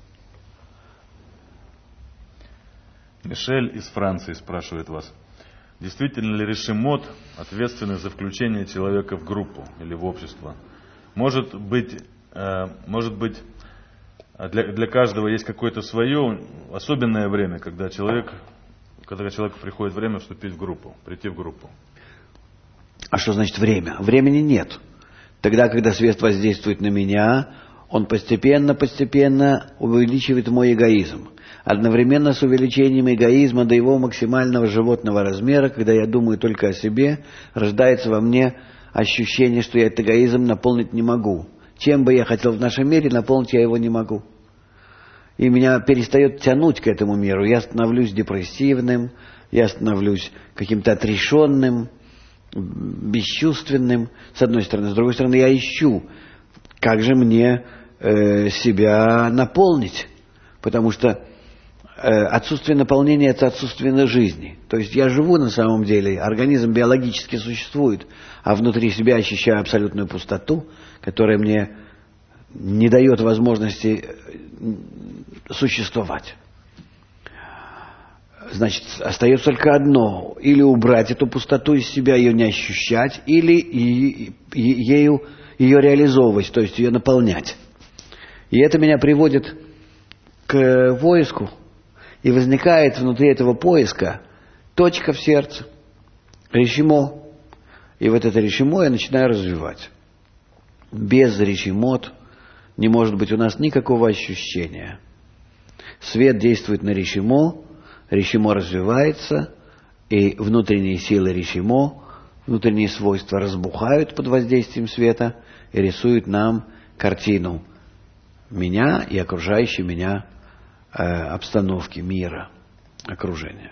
Мишель из Франции спрашивает вас. Действительно ли решимот ответственный за включение человека в группу или в общество? Может быть, для каждого есть какое-то свое особенное время, когда человеку приходит время вступить в группу, прийти в группу. А что значит время? Времени нет. Тогда, когда свет воздействует на меня, он постепенно увеличивает мой эгоизм. Одновременно с увеличением эгоизма до его максимального животного размера, когда я думаю только о себе, рождается во мне ощущение, что я этот эгоизм наполнить не могу. Чем бы я хотел в нашем мире, наполнить я его не могу. И меня перестает тянуть к этому миру. Я становлюсь депрессивным, я становлюсь каким-то отрешенным, бесчувственным, с одной стороны. С другой стороны, я ищу, как же мне себя наполнить. Потому что отсутствие наполнения – это отсутствие жизни. То есть я живу на самом деле, организм биологически существует, а внутри себя ощущаю абсолютную пустоту, которая мне не дает возможности существовать. Значит, остается только одно: или убрать эту пустоту из себя, ее не ощущать, или ее реализовывать, то есть ее наполнять. И это меня приводит к поиску, и возникает внутри этого поиска точка в сердце, решимо. И вот это решимо я начинаю развивать. Без решимот не может быть у нас никакого ощущения. Свет действует на решимо, решимо развивается, и внутренние силы решимо, внутренние свойства разбухают под воздействием света и рисуют нам картину меня и окружающей меня обстановки, мира, окружения.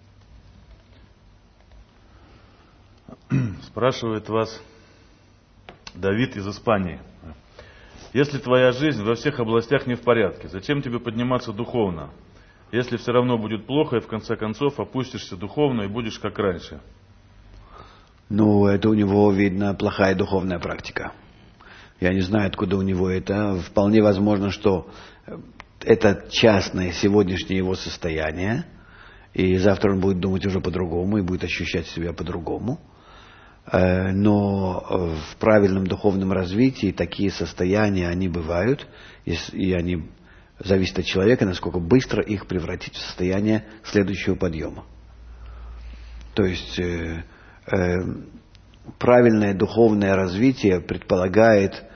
Спрашивает вас Давид из Испании. Если твоя жизнь во всех областях не в порядке, зачем тебе подниматься духовно? Если все равно будет плохо, и в конце концов опустишься духовно и будешь как раньше. Ну, это у него, видно, плохая духовная практика. Я не знаю, откуда у него это. Вполне возможно, что это частное сегодняшнее его состояние, и завтра он будет думать уже по-другому и будет ощущать себя по-другому. Но в правильном духовном развитии такие состояния, они бывают, и они зависят от человека, насколько быстро их превратить в состояние следующего подъема. То есть правильное духовное развитие представляет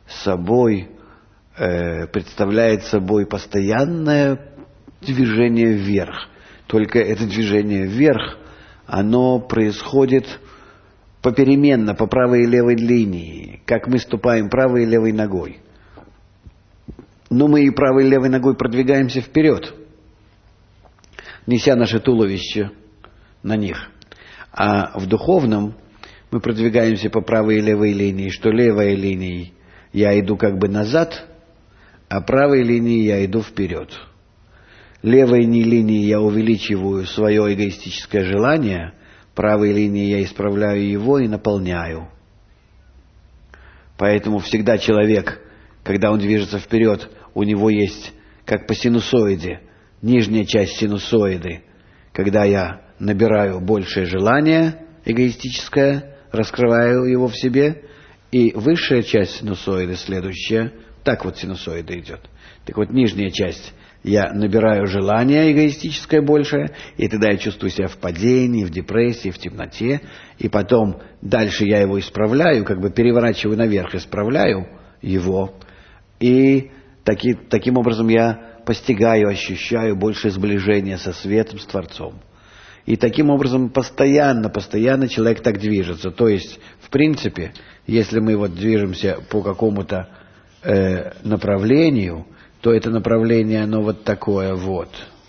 собой постоянное движение вверх. Только это движение вверх, оно происходит попеременно, по правой и левой линии, как мы ступаем правой и левой ногой. Но мы и правой и левой ногой продвигаемся вперед, неся наше туловище на них. А в духовном мы продвигаемся по правой и левой линии, что левой линией я иду как бы назад, а правой линией я иду вперед. Левой линией я увеличиваю свое эгоистическое желание, правой линией я исправляю его и наполняю. Поэтому всегда человек, когда он движется вперед, у него есть, как по синусоиде, нижняя часть синусоиды, когда я набираю большее желание эгоистическое, раскрываю его в себе, и высшая часть синусоиды, следующая, так вот синусоида идет. Так вот, нижняя часть, я набираю желание эгоистическое большее, и тогда я чувствую себя в падении, в депрессии, в темноте, и потом дальше я его исправляю, как бы переворачиваю наверх, исправляю его, и таким образом я постигаю, ощущаю большее сближение со светом, с Творцом. И таким образом постоянно человек так движется. То есть, в принципе, если мы вот движемся по какому-то направлению, то это направление, оно вот такое вот.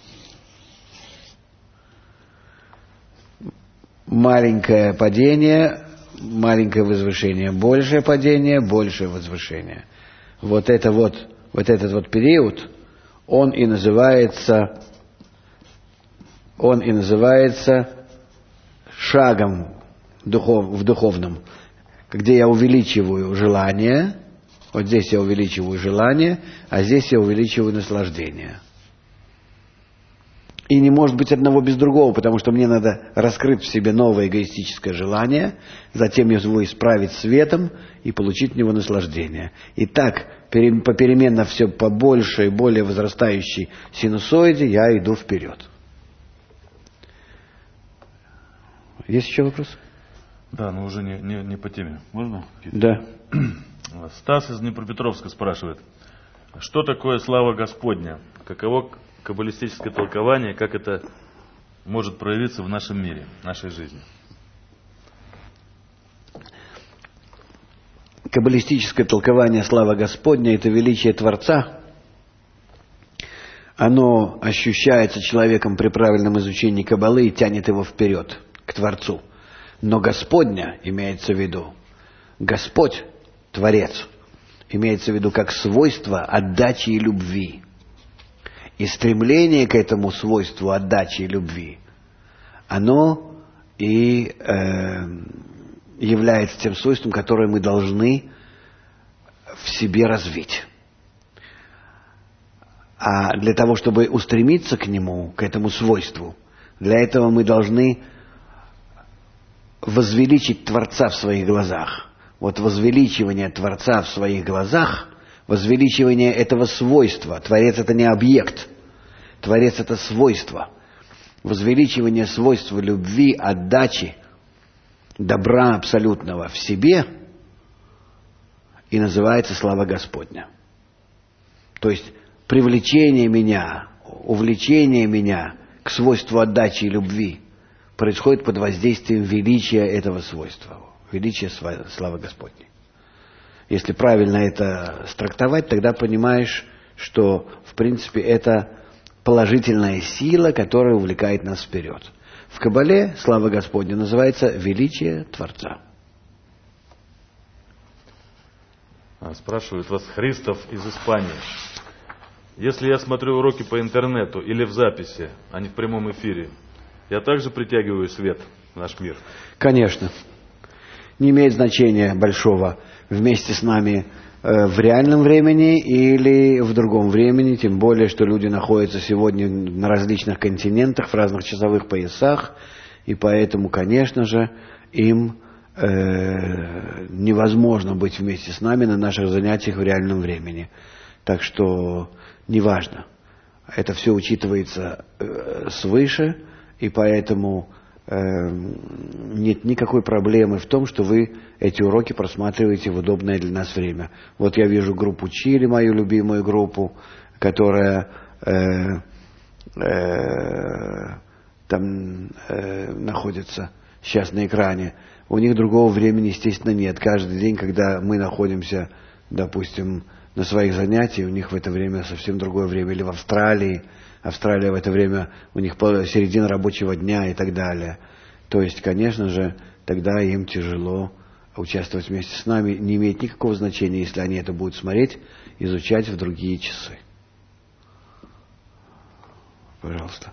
Маленькое падение, маленькое возвышение, большее падение, большее возвышение. Вот этот вот период, он и называется шагом в духовном, где я увеличиваю желание. Вот здесь я увеличиваю желание, а здесь я увеличиваю наслаждение. И не может быть одного без другого, потому что мне надо раскрыть в себе новое эгоистическое желание, затем его исправить светом и получить в него наслаждение. И так, попеременно все по большей и более возрастающей синусоиде я иду вперед. Есть еще вопросы? Да, но уже не по теме. Можно? Да. Стас из Днепропетровска спрашивает, что такое слава Господня? Каково каббалистическое толкование, как это может проявиться в нашем мире, в нашей жизни? Каббалистическое толкование слава Господня – это величие Творца. Оно ощущается человеком при правильном изучении Каббалы и тянет его вперед, к Творцу. Но Господня имеется в виду, Господь, Творец, имеется в виду как свойство отдачи и любви. И стремление к этому свойству отдачи и любви, оно и является тем свойством, которое мы должны в себе развить. А для того, чтобы устремиться к нему, к этому свойству, для этого мы должны возвеличить Творца в своих глазах. Вот возвеличивание Творца в своих глазах, возвеличивание этого свойства. Творец — это не объект. Творец — это свойство. Возвеличивание свойства любви, отдачи, добра абсолютного в себе и называется слава Господня. То есть привлечение меня, увлечение меня к свойству отдачи и любви происходит под воздействием величия этого свойства, величия славы Господней. Если правильно это трактовать, тогда понимаешь, что в принципе это положительная сила, которая увлекает нас вперед. В Кабале слава Господня называется величие Творца. Спрашивает вас Христов из Испании. Если я смотрю уроки по интернету или в записи, а не в прямом эфире, я также притягиваю свет в наш мир? Конечно. Не имеет значения большого, вместе с нами в реальном времени или в другом времени, тем более, что люди находятся сегодня на различных континентах, в разных часовых поясах, и поэтому, конечно же, им невозможно быть вместе с нами на наших занятиях в реальном времени. Так что неважно. Это все учитывается свыше, и поэтому нет никакой проблемы в том, что вы эти уроки просматриваете в удобное для нас время. Вот я вижу группу Чили, мою любимую группу, которая там находится сейчас на экране. У них другого времени, естественно, нет. Каждый день, когда мы находимся, допустим, на своих занятиях, у них в это время совсем другое время. Или в Австралии. Австралия в это время, у них середина рабочего дня и так далее. То есть, конечно же, тогда им тяжело участвовать вместе с нами. Не имеет никакого значения, если они это будут смотреть, изучать в другие часы. Пожалуйста.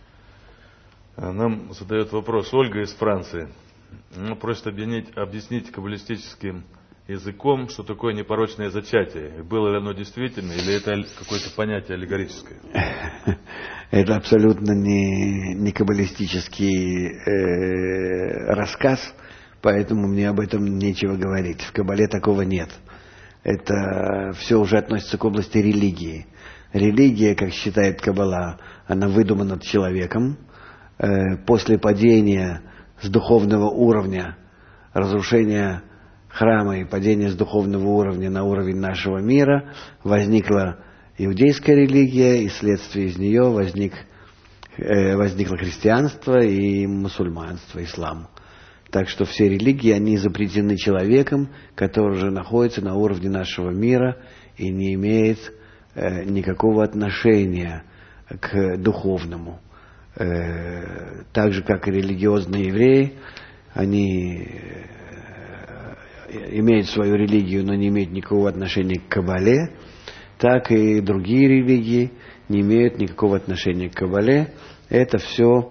Нам задает вопрос Ольга из Франции. Она просит объяснить каббалистическим языком, что такое непорочное зачатие. Было ли оно действительно, или это какое-то понятие аллегорическое? Это абсолютно не каббалистический рассказ, поэтому мне об этом нечего говорить. В Каббале такого нет. Это все уже относится к области религии. Религия, как считает Каббала, она выдумана человеком. После падения с духовного уровня, разрушения храма и падения с духовного уровня на уровень нашего мира, возникла иудейская религия, и вследствие из нее возникло христианство и мусульманство, ислам. Так что все религии, они изобретены человеком, который же находится на уровне нашего мира и не имеет никакого отношения к духовному. Так же, как и религиозные евреи, они имеют свою религию, но не имеют никакого отношения к Кабале, так и другие религии не имеют никакого отношения к Кабале. Это все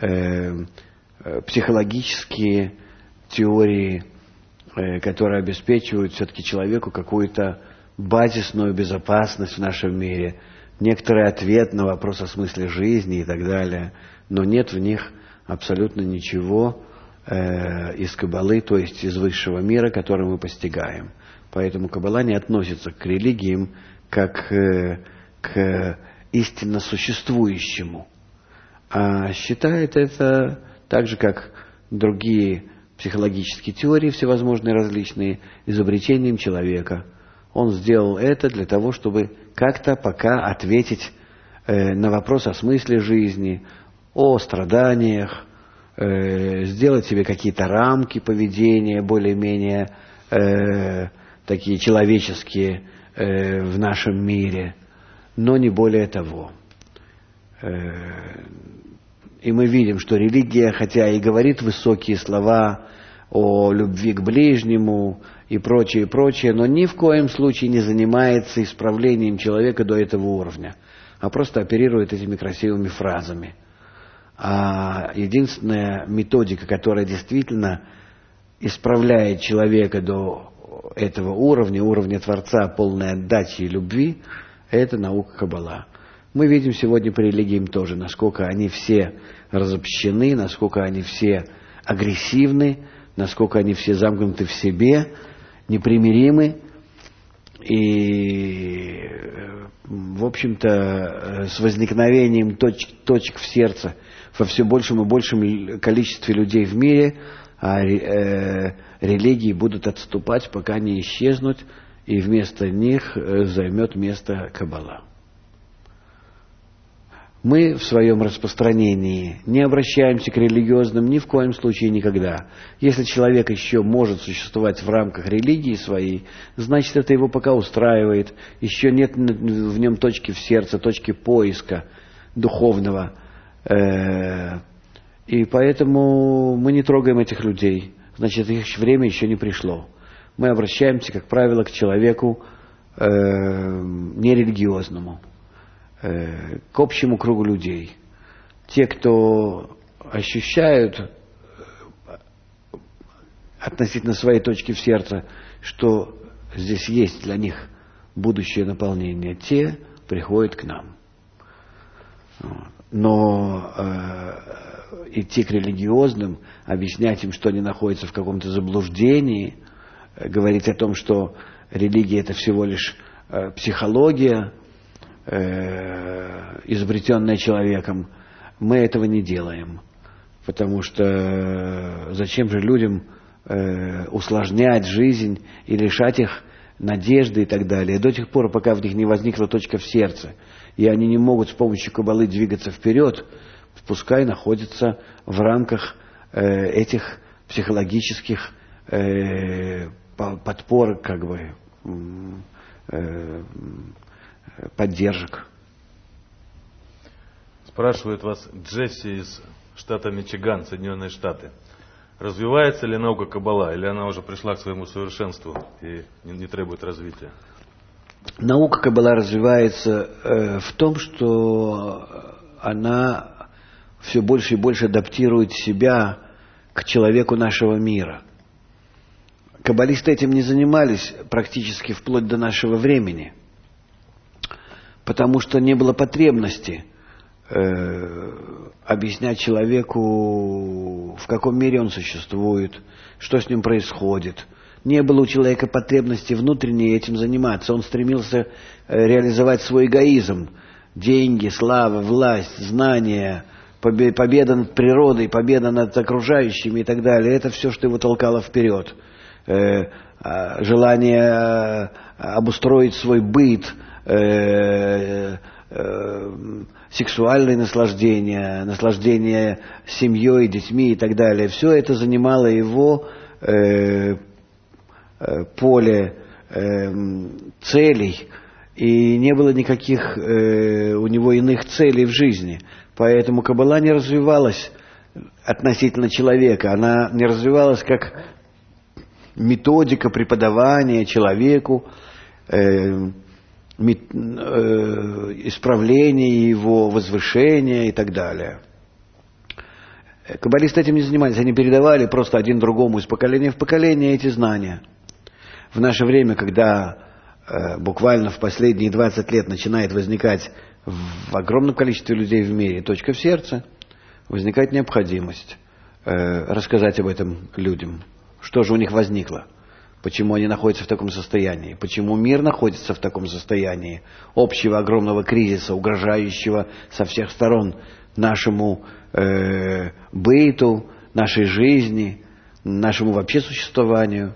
психологические теории, которые обеспечивают все-таки человеку какую-то базисную безопасность в нашем мире, некоторый ответ на вопрос о смысле жизни и так далее, но нет в них абсолютно ничего из Каббалы, то есть из высшего мира, который мы постигаем. Поэтому Каббала не относится к религиям как к истинно существующему, а считает это так же, как другие психологические теории всевозможные различные, изобретением человека. Он сделал это для того, чтобы как-то пока ответить на вопрос о смысле жизни, о страданиях, сделать себе какие-то рамки поведения более-менее такие человеческие в нашем мире, но не более того. И мы видим, что религия, хотя и говорит высокие слова о любви к ближнему и прочее, но ни в коем случае не занимается исправлением человека до этого уровня, а просто оперирует этими красивыми фразами. А единственная методика, которая действительно исправляет человека до этого уровня Творца, полной отдачи и любви, это наука Каббала. Мы видим сегодня по религиям тоже, насколько они все разобщены, насколько они все агрессивны, насколько они все замкнуты в себе, непримиримы и, в общем-то, с возникновением точек в сердце во все большем и большем количестве людей в мире, религии будут отступать, пока не исчезнут, и вместо них займет место Каббала. Мы в своем распространении не обращаемся к религиозным ни в коем случае никогда. Если человек еще может существовать в рамках религии своей, значит, это его пока устраивает. Еще нет в нем точки в сердце, точки поиска духовного. И поэтому мы не трогаем этих людей. Значит, их время еще не пришло. Мы обращаемся, как правило, к человеку нерелигиозному, к общему кругу людей. Те, кто ощущают относительно своей точки в сердце, что здесь есть для них будущее наполнение, те приходят к нам. Но идти к религиозным, объяснять им, что они находятся в каком-то заблуждении, говорить о том, что религия — это всего лишь психология, изобретенная человеком, мы этого не делаем. Потому что зачем же людям усложнять жизнь и лишать их надежды и так далее, до тех пор, пока в них не возникла точка в сердце, и они не могут с помощью Каббалы двигаться вперед, пускай находятся в рамках этих психологических подпор, как бы, поддержек. Спрашивает вас Джесси из штата Мичиган, Соединенные Штаты. Развивается ли наука Каббала, или она уже пришла к своему совершенству и не требует развития? Наука Каббала развивается в том, что она все больше и больше адаптирует себя к человеку нашего мира. Каббалисты этим не занимались практически вплоть до нашего времени, потому что не было потребности объяснять человеку, в каком мире он существует, что с ним происходит. Не было у человека потребности внутренней этим заниматься. Он стремился реализовать свой эгоизм. Деньги, слава, власть, знания, победа над природой, победа над окружающими и так далее. Это все, что его толкало вперед. Желание обустроить свой быт, сексуальные наслаждения, наслаждение семьей, детьми и так далее. Все это занимало его поле целей, и не было никаких у него иных целей в жизни. Поэтому Каббала не развивалась относительно человека, она не развивалась как методика преподавания человеку, исправления его, возвышения и так далее. Каббалисты этим не занимались, они передавали просто один другому из поколения в поколение эти знания. В наше время, когда буквально в последние 20 лет начинает возникать в огромном количестве людей в мире точка в сердце, возникает необходимость рассказать об этом людям. Что же у них возникло? Почему они находятся в таком состоянии? Почему мир находится в таком состоянии общего огромного кризиса, угрожающего со всех сторон нашему быту, нашей жизни, нашему вообще существованию.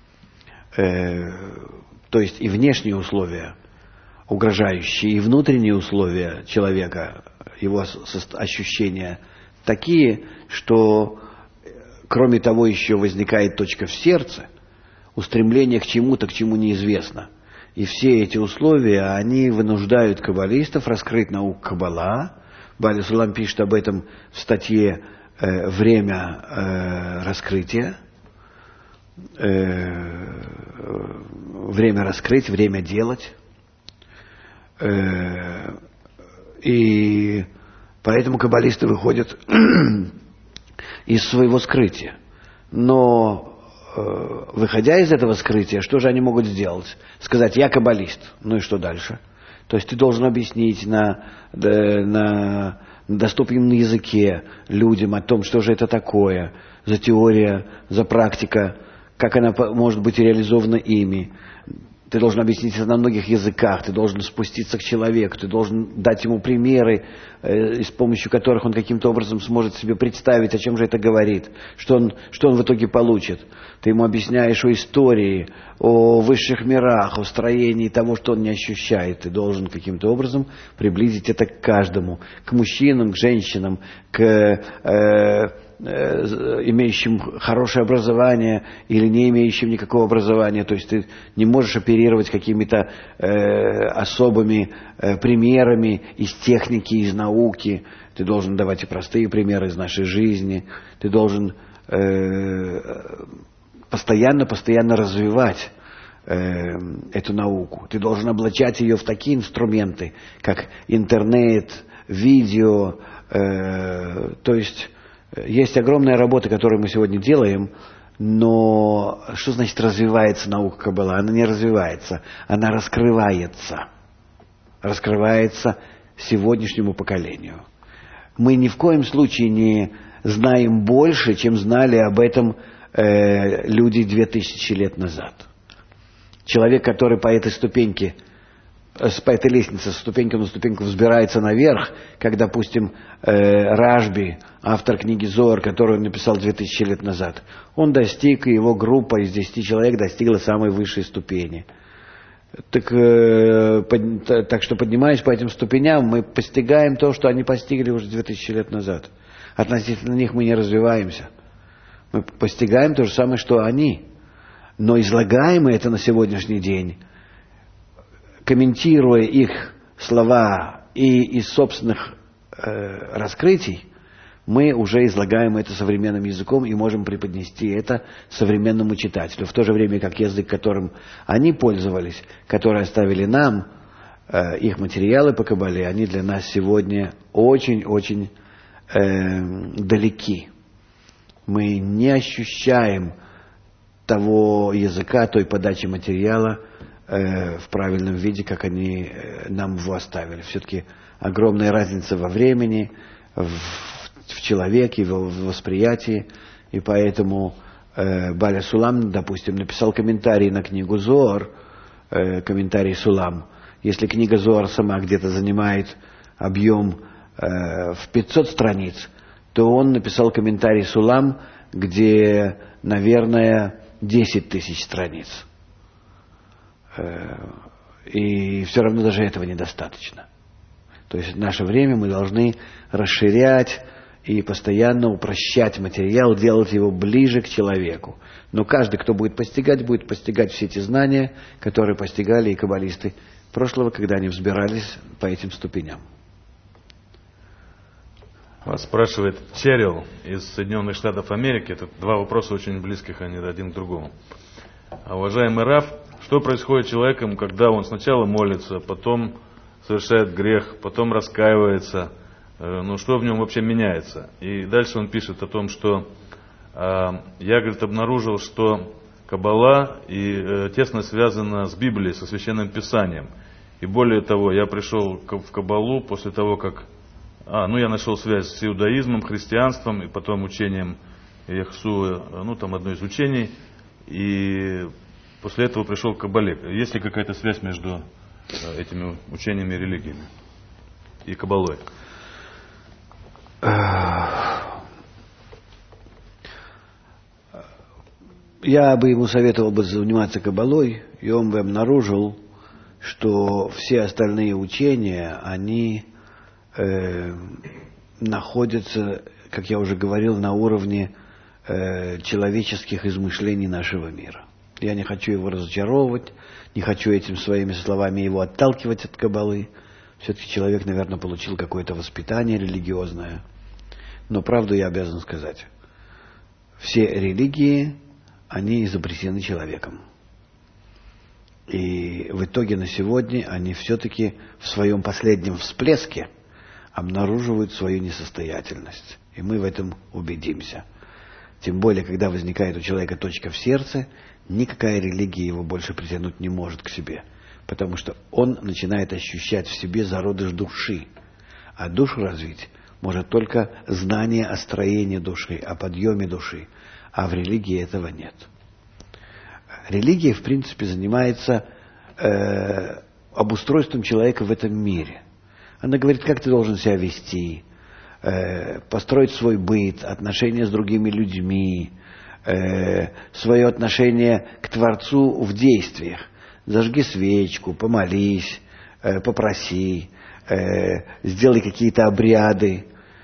То есть и внешние условия угрожающие, и внутренние условия человека, его ощущения такие, что кроме того еще возникает точка в сердце, устремление к чему-то, к чему неизвестно. И все эти условия, они вынуждают каббалистов раскрыть науку Каббала. Баля Сулам пишет об этом в статье «Время раскрытия». Время раскрыть, время делать. И поэтому каббалисты выходят из своего скрытия. Но, выходя из этого скрытия, что же они могут сделать? Сказать: я каббалист. Ну и что дальше? То есть ты должен объяснить на доступном языке людям о том, что же это такое, за теория, за практика, как она может быть реализована ими. Ты должен объяснить это на многих языках, ты должен спуститься к человеку, ты должен дать ему примеры, с помощью которых он каким-то образом сможет себе представить, о чем же это говорит, что он в итоге получит. Ты ему объясняешь о истории, о высших мирах, о строении того, что он не ощущает. Ты должен каким-то образом приблизить это к каждому, к мужчинам, к женщинам, к имеющим хорошее образование или не имеющим никакого образования. То есть ты не можешь оперировать какими-то особыми примерами из техники, из науки. Ты должен давать и простые примеры из нашей жизни. Ты должен постоянно развивать эту науку. Ты должен облачать ее в такие инструменты, как интернет, видео. То есть есть огромная работа, которую мы сегодня делаем, но что значит развивается наука Каббала? Она не развивается, она раскрывается. Раскрывается сегодняшнему поколению. Мы ни в коем случае не знаем больше, чем знали об этом люди 2000 лет назад. Человек, который по этой ступеньке, по этой лестнице, ступенька на ступеньку взбирается наверх, как, допустим, Рашби, автор книги Зоар, которую он написал 2000 лет назад, он достиг, и его группа из 10 человек достигла самой высшей ступени. Так что, поднимаясь по этим ступеням, мы постигаем то, что они постигли уже 2000 лет назад. Относительно них мы не развиваемся. Мы постигаем то же самое, что они. Но излагаем мы это на сегодняшний день, комментируя их слова и из собственных раскрытий, мы уже излагаем это современным языком и можем преподнести это современному читателю. В то же время, как язык, которым они пользовались, который оставили нам, их материалы по Каббале, они для нас сегодня очень-очень далеки. Мы не ощущаем того языка, той подачи материала в правильном виде, как они нам его оставили. Все-таки огромная разница во времени, в человеке, в восприятии, и поэтому Баля Сулам, допустим, написал комментарий на книгу Зоар, комментарий Сулам. Если книга Зоар сама где-то занимает объем в 500 страниц, то он написал комментарий Сулам, где, наверное, 10 тысяч страниц. И все равно даже этого недостаточно. То есть в наше время мы должны расширять и постоянно упрощать материал, делать его ближе к человеку. Но каждый, кто будет постигать все эти знания, которые постигали и каббалисты прошлого, когда они взбирались по этим ступеням. Вас спрашивает Черил из Соединенных Штатов Америки. Это два вопроса очень близких, они один к другому. Уважаемый Рав, что происходит с человеком, когда он сначала молится, потом совершает грех, потом раскаивается? Ну, что в нем вообще меняется? И дальше он пишет о том, что я, говорит, обнаружил, что Каббала тесно связана с Библией, со Священным Писанием. И более того, я пришел в Каббалу после того, как я нашел связь с иудаизмом, христианством и потом учением Яхсуа, там одно из учений, и после этого пришел к Каббале. Есть ли какая-то связь между этими учениями и религиями и Каббалой? Я бы ему советовал бы заниматься каббалой, и он бы обнаружил, что все остальные учения, они находятся, как я уже говорил, на уровне человеческих измышлений нашего мира. Я не хочу его разочаровывать, не хочу этим своими словами его отталкивать от каббалы. Все-таки человек, наверное, получил какое-то воспитание религиозное. Но правду я обязан сказать. Все религии, они изобретены человеком. И в итоге на сегодня они все-таки в своем последнем всплеске обнаруживают свою несостоятельность. И мы в этом убедимся. Тем более, когда возникает у человека точка в сердце, никакая религия его больше притянуть не может к себе. Потому что он начинает ощущать в себе зародыш души. А душу развить может только знание о строении души, о подъеме души. А в религии этого нет. Религия, в принципе, занимается обустройством человека в этом мире. Она говорит, как ты должен себя вести, построить свой быт, отношения с другими людьми, свое отношение к Творцу в действиях. Зажги свечку, помолись, попроси, сделай какие-то обряды,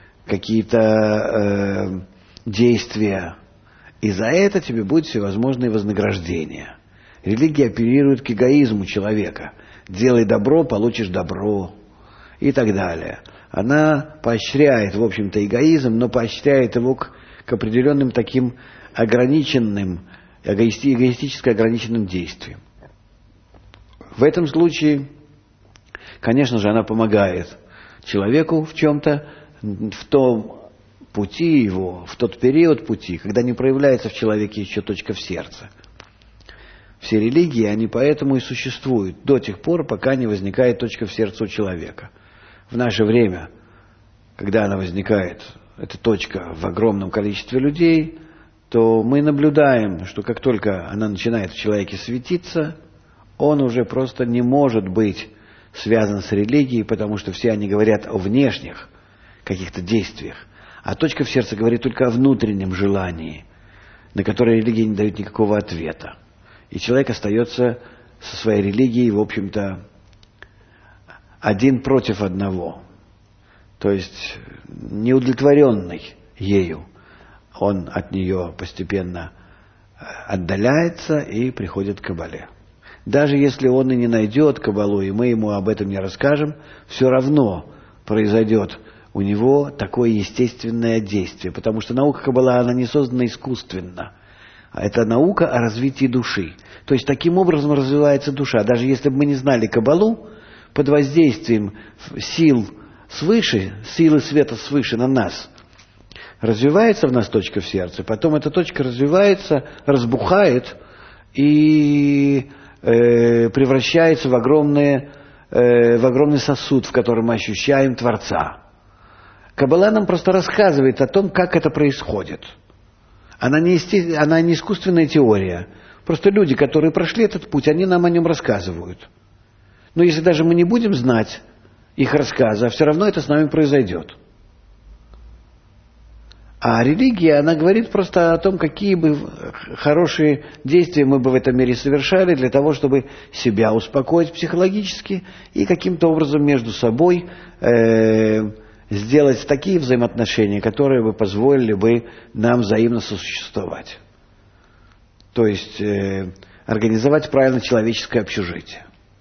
какие-то действия. И за это тебе будет всевозможные вознаграждения. Религия апеллирует к эгоизму человека. Делай добро, получишь добро. И так далее. Она поощряет, в общем-то, эгоизм, но поощряет его к определенным таким ограниченным, эгоистически ограниченным действиям. В этом случае, конечно же, она помогает человеку в чем-то, в том пути его, в тот период пути, когда не проявляется в человеке еще точка в сердце. Все религии, они поэтому и существуют до тех пор, пока не возникает точка в сердце у человека. В наше время, когда она возникает, эта точка в огромном количестве людей, то мы наблюдаем, что как только она начинает в человеке светиться, он уже просто не может быть связан с религией, потому что все они говорят о внешних каких-то действиях. А точка в сердце говорит только о внутреннем желании, на которое религия не дает никакого ответа. И человек остается со своей религией, в общем-то, один против одного. То есть неудовлетворенный ею. Он от нее постепенно отдаляется и приходит к каббале. Даже если он и не найдет каббалу, и мы ему об этом не расскажем, все равно произойдет у него такое естественное действие. Потому что наука каббала, она не создана искусственно. Это наука о развитии души. То есть таким образом развивается душа. Даже если бы мы не знали каббалу, под воздействием сил свыше, силы света свыше на нас, развивается в нас точка в сердце, потом эта точка развивается, разбухает и превращается в огромный сосуд, в котором мы ощущаем Творца. Каббала нам просто рассказывает о том, как это происходит. Она не искусственная теория. Просто люди, которые прошли этот путь, они нам о нем рассказывают. Но если даже мы не будем знать их рассказа, все равно это с нами произойдет. А религия, она говорит просто о том, какие бы хорошие действия мы бы в этом мире совершали для того, чтобы себя успокоить психологически и каким-то образом между собой сделать такие взаимоотношения, которые бы позволили бы нам взаимно сосуществовать. То есть организовать правильно человеческое общежитие.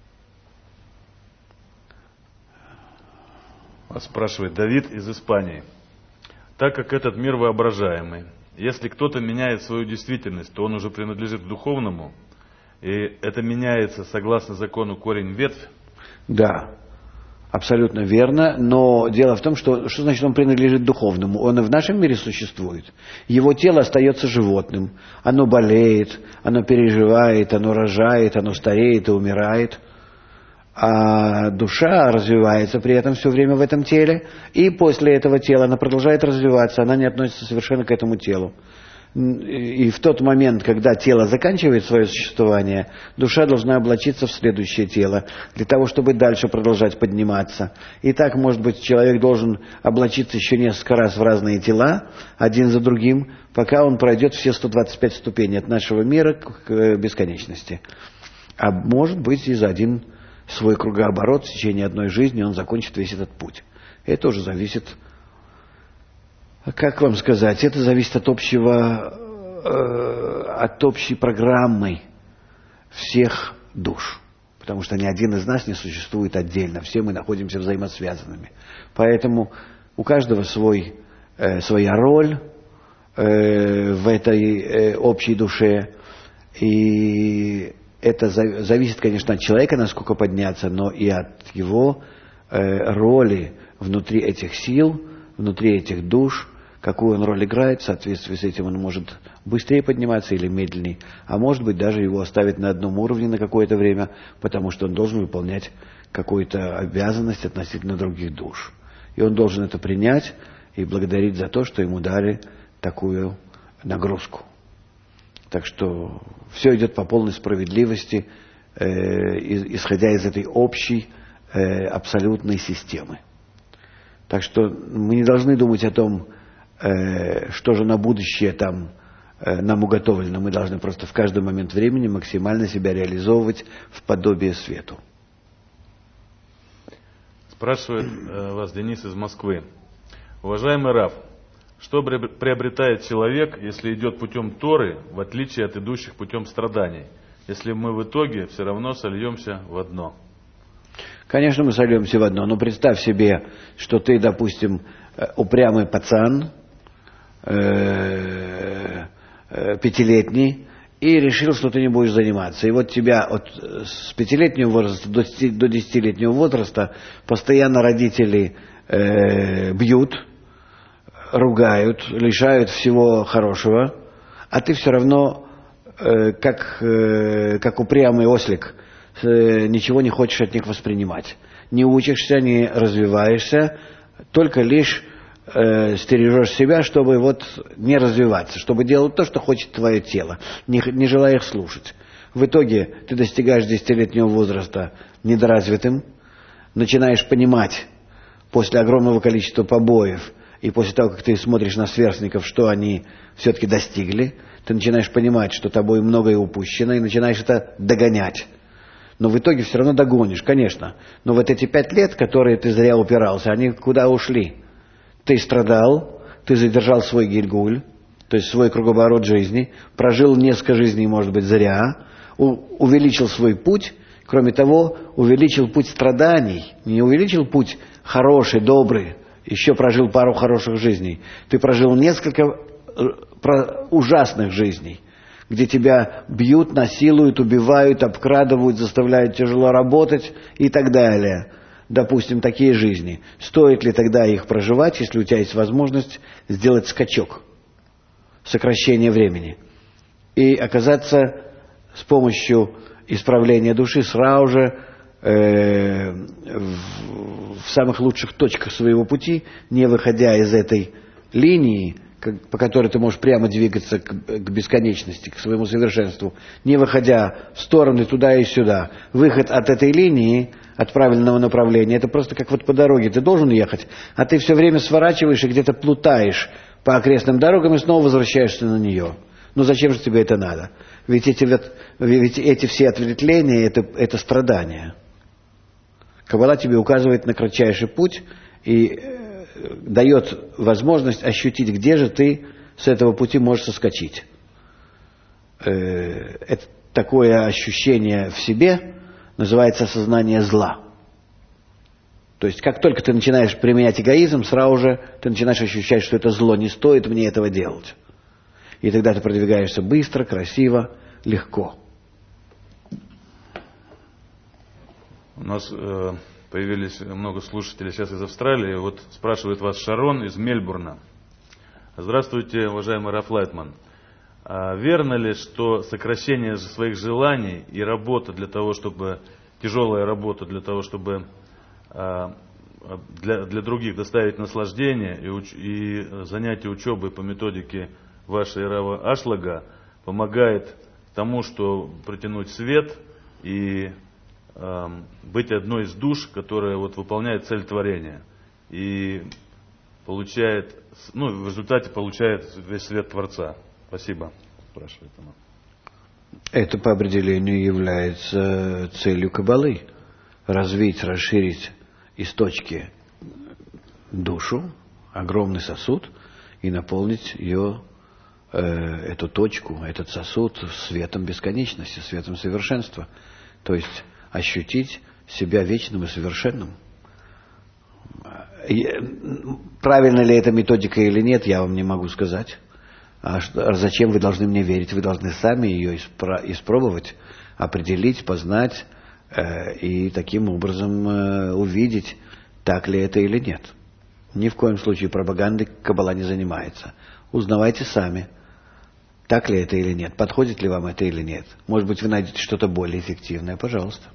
Вас спрашивает Давид из Испании. Так как этот мир воображаемый, если кто-то меняет свою действительность, то он уже принадлежит к духовному, и это меняется согласно закону корень-ветвь? Да, абсолютно верно, но дело в том, что значит он принадлежит духовному? Он и в нашем мире существует. Его тело остается животным, оно болеет, оно переживает, оно рожает, оно стареет и умирает. А душа развивается при этом все время в этом теле, и после этого тела она продолжает развиваться, она не относится совершенно к этому телу. И в тот момент, когда тело заканчивает свое существование, душа должна облачиться в следующее тело, для того, чтобы дальше продолжать подниматься. И так, может быть, человек должен облачиться еще несколько раз в разные тела, один за другим, пока он пройдет все 125 ступеней от нашего мира к бесконечности. А может быть, и за один свой кругооборот в течение одной жизни он закончит весь этот путь. Это уже зависит... Как вам сказать, это зависит от общей программы всех душ. Потому что ни один из нас не существует отдельно. Все мы находимся взаимосвязанными. Поэтому у каждого своя роль в этой общей душе. И это зависит, конечно, от человека, насколько подняться, но и от его роли внутри этих сил, внутри этих душ. Какую он роль играет, в соответствии с этим он может быстрее подниматься или медленнее, а может быть даже его оставить на одном уровне на какое-то время, потому что он должен выполнять какую-то обязанность относительно других душ. И он должен это принять и благодарить за то, что ему дали такую нагрузку. Так что все идет по полной справедливости, исходя из этой общей абсолютной системы. Так что мы не должны думать о том, что же на будущее там нам уготовлено. Мы должны просто в каждый момент времени максимально себя реализовывать в подобие свету. Спрашивает вас Денис из Москвы. Уважаемый Рав, что приобретает человек, если идет путем Торы, в отличие от идущих путем страданий, если мы в итоге все равно сольемся в одно? Конечно, мы сольемся в одно, но представь себе, что ты, допустим, упрямый пацан, пятилетний, и решил, что ты не будешь заниматься. И вот тебя с 5-летнего возраста до 10-летнего возраста постоянно родители бьют, ругают, лишают всего хорошего, а ты все равно, как упрямый ослик, ничего не хочешь от них воспринимать. Не учишься, не развиваешься, только лишь стережешь себя, чтобы не развиваться, чтобы делать то, что хочет твое тело, не желая их слушать. В итоге ты достигаешь 10-летнего возраста недоразвитым, начинаешь понимать после огромного количества побоев и после того, как ты смотришь на сверстников, что они все-таки достигли, ты начинаешь понимать, что тобой многое упущено, и начинаешь это догонять. Но в итоге все равно догонишь, конечно. Но вот эти 5 лет, которые ты зря упирался, они куда ушли? Ты страдал, ты задержал свой гильгуль, то есть свой кругооборот жизни, прожил несколько жизней, может быть, зря, увеличил свой путь, кроме того, увеличил путь страданий, не увеличил путь хороший, добрый, еще прожил пару хороших жизней. Ты прожил несколько ужасных жизней, где тебя бьют, насилуют, убивают, обкрадывают, заставляют тяжело работать и так далее. Допустим, такие жизни. Стоит ли тогда их проживать, если у тебя есть возможность сделать скачок, сокращение времени, и оказаться с помощью исправления души сразу же в самых лучших точках своего пути, не выходя из этой линии, по которой ты можешь прямо двигаться к бесконечности, к своему совершенству, не выходя в стороны туда и сюда. Выход от этой линии, от правильного направления, это просто как по дороге ты должен ехать, а ты все время сворачиваешь и где-то плутаешь по окрестным дорогам и снова возвращаешься на нее. Ну зачем же тебе это надо? Ведь эти все ответвления это страдания. Каббала тебе указывает на кратчайший путь и дает возможность ощутить, где же ты с этого пути можешь соскочить. Это такое ощущение в себе называется осознание зла. То есть, как только ты начинаешь применять эгоизм, сразу же ты начинаешь ощущать, что это зло, не стоит мне этого делать. И тогда ты продвигаешься быстро, красиво, легко. У нас появились много слушателей сейчас из Австралии. Вот спрашивает вас Шарон из Мельбурна. Здравствуйте, уважаемый Раф Лайтман. Верно ли, что сокращение своих желаний и работа для того, чтобы тяжелая работа для того, чтобы для других доставить наслаждение и занятия учебой по методике ваша Ирава Ашлага помогает тому, что притянуть свет и быть одной из душ, которая вот выполняет цель творения. И получает, в результате получает весь свет Творца. Спасибо, спрашивает она. Это по определению является целью Каббалы. Развить, расширить из точки душу, огромный сосуд, и наполнить ее, эту точку, этот сосуд светом бесконечности, светом совершенства. То есть ощутить себя вечным и совершенным. Правильно ли эта методика или нет, я вам не могу сказать. Зачем вы должны мне верить? Вы должны сами ее испробовать, определить, познать и таким образом увидеть, так ли это или нет. Ни в коем случае пропагандой Каббала не занимается. Узнавайте сами, так ли это или нет, подходит ли вам это или нет. Может быть, вы найдете что-то более эффективное, пожалуйста.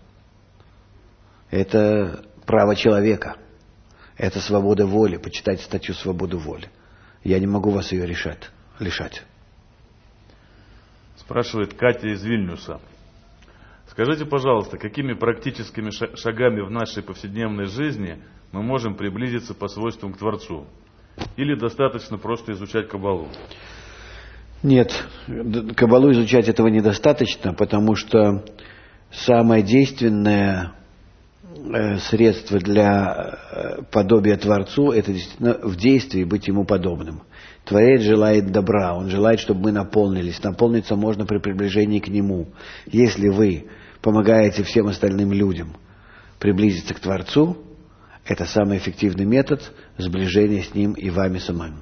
Это право человека. Это свобода воли. Почитайте статью «Свобода воли». Я не могу вас ее лишать. Спрашивает Катя из Вильнюса. Скажите, пожалуйста, какими практическими шагами в нашей повседневной жизни мы можем приблизиться по свойствам к Творцу? Или достаточно просто изучать Каббалу? Нет, Каббалу изучать этого недостаточно, потому что самое действенное средство для подобия Творцу — это действительно в действии быть Ему подобным. Творец желает добра, Он желает, чтобы мы наполнились. Наполниться можно при приближении к Нему. Если вы помогаете всем остальным людям приблизиться к Творцу, это самый эффективный метод сближения с Ним и вами самим.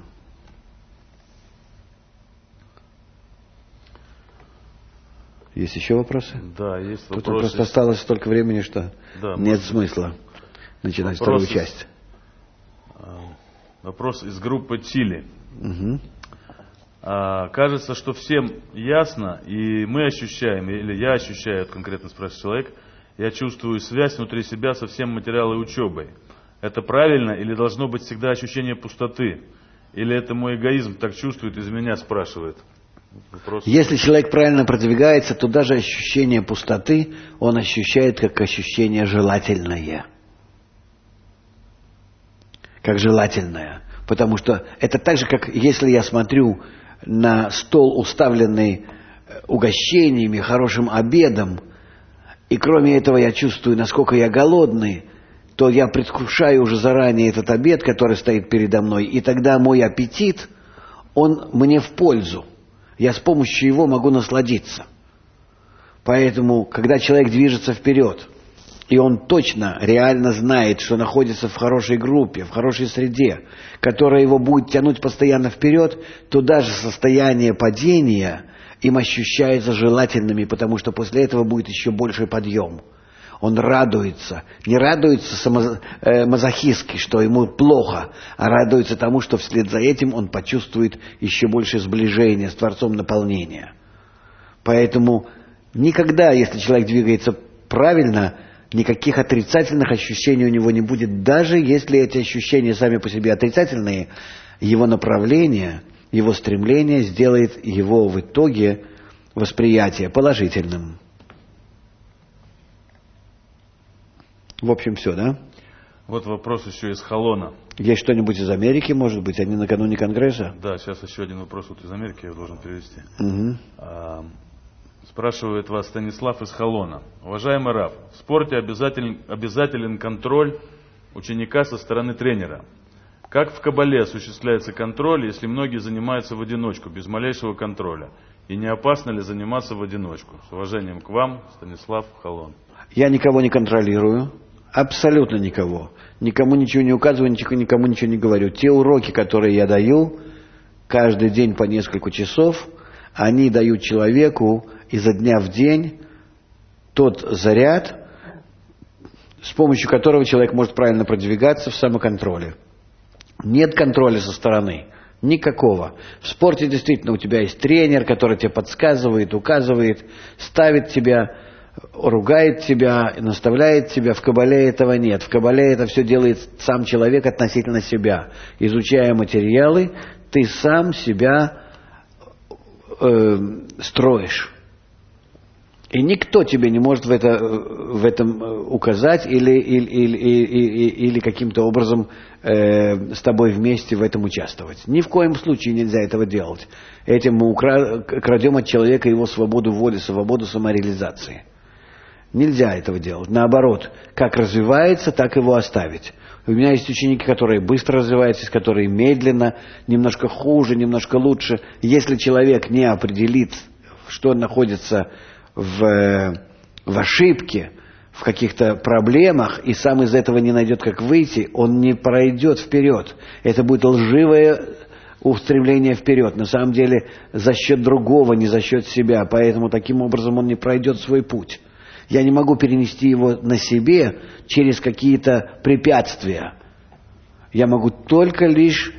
Есть еще вопросы? Да, есть вопросы. Тут просто осталось столько времени, что нет смысла начинать вторую часть. Вопрос из группы Чили. Угу. Кажется, что всем ясно, и мы ощущаем, или я ощущаю, конкретно спрашивает человек, я чувствую связь внутри себя со всем материалом и учебой. Это правильно или должно быть всегда ощущение пустоты? Или это мой эгоизм так чувствует, из меня спрашивает? Вопрос. Если человек правильно продвигается, то даже ощущение пустоты он ощущает как ощущение желательное. Как желательное. Потому что это так же, как если я смотрю на стол, уставленный угощениями, хорошим обедом, и кроме этого я чувствую, насколько я голодный, то я предвкушаю уже заранее этот обед, который стоит передо мной, и тогда мой аппетит, он мне в пользу. Я с помощью его могу насладиться. Поэтому, когда человек движется вперед, и он точно, реально знает, что находится в хорошей группе, в хорошей среде, которая его будет тянуть постоянно вперед, то даже состояние падения им ощущается желательными, потому что после этого будет еще больший подъем. Он радуется. Не радуется мазохистски, что ему плохо, а радуется тому, что вслед за этим он почувствует еще больше сближения с Творцом, наполнения. Поэтому никогда, если человек двигается правильно, никаких отрицательных ощущений у него не будет. Даже если эти ощущения сами по себе отрицательные, его направление, его стремление сделает его в итоге восприятие положительным. В общем, все, да? Вот вопрос еще из Холона. Есть что-нибудь из Америки, может быть? Они накануне Конгресса? Да, сейчас еще один вопрос вот из Америки я должен перевести. Угу. Спрашивает вас Станислав из Холона. Уважаемый Рав, в спорте обязателен контроль ученика со стороны тренера. Как в Кабале осуществляется контроль, если многие занимаются в одиночку, без малейшего контроля? И не опасно ли заниматься в одиночку? С уважением к вам, Станислав Холон. Я никого не контролирую. Абсолютно никого. Никому ничего не указываю, никому ничего не говорю. Те уроки, которые я даю, каждый день по несколько часов, они дают человеку изо дня в день тот заряд, с помощью которого человек может правильно продвигаться в самоконтроле. Нет контроля со стороны. Никакого. В спорте действительно у тебя есть тренер, который тебе подсказывает, указывает, ставит тебя, ругает тебя, наставляет тебя. В Кабале этого нет. В Кабале это все делает сам человек относительно себя. Изучая материалы, ты сам себя строишь. И никто тебе не может в этом указать или каким-то образом с тобой вместе в этом участвовать. Ни в коем случае нельзя этого делать. Этим мы крадем от человека его свободу воли, свободу самореализации. Нельзя этого делать. Наоборот, как развивается, так его оставить. У меня есть ученики, которые быстро развиваются, которые медленно, немножко хуже, немножко лучше. Если человек не определит, что он находится в ошибке, в каких-то проблемах, и сам из этого не найдет, как выйти, он не пройдет вперед. Это будет лживое устремление вперед. На самом деле за счет другого, не за счет себя. Поэтому таким образом он не пройдет свой путь. Я не могу перенести его на себе через какие-то препятствия. Я могу только лишь